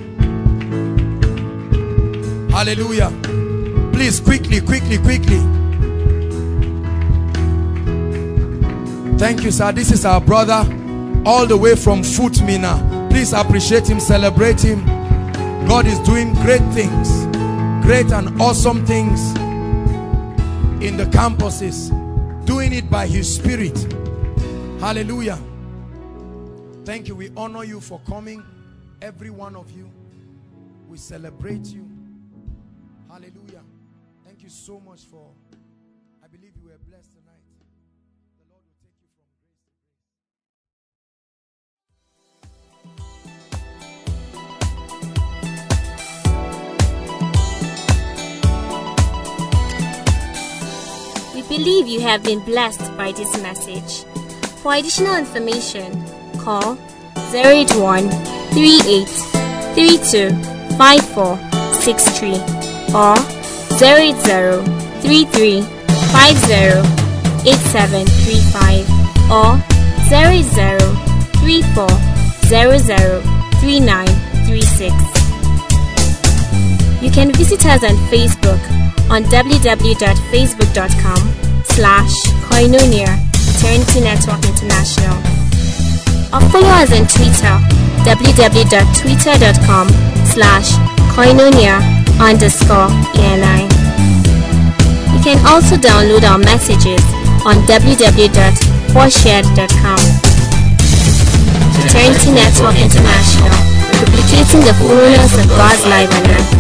Hallelujah. Please quickly. Thank you, sir. This is our brother all the way from Futmina. Please appreciate him, celebrate him. God is doing great things, great and awesome things in the campuses, doing it by his Spirit. Hallelujah. Thank you. We honor you for coming, every one of you. We celebrate you. Hallelujah. Thank you so much for, I believe you were blessed tonight. The Lord will take you from grace to grace. believe you have been blessed by this message. For additional information, call 081 38 32 5463 or 080 33 50 8735 or 080 34 00 3936. You can visit us on Facebook on www.facebook.com/Koinonia Eternity Network International, or follow us on Twitter www.twitter.com/Koinonia_ENI. You can also download our messages on www.forshared.com. Eternity Network International, duplicating the fullness of God's life on earth.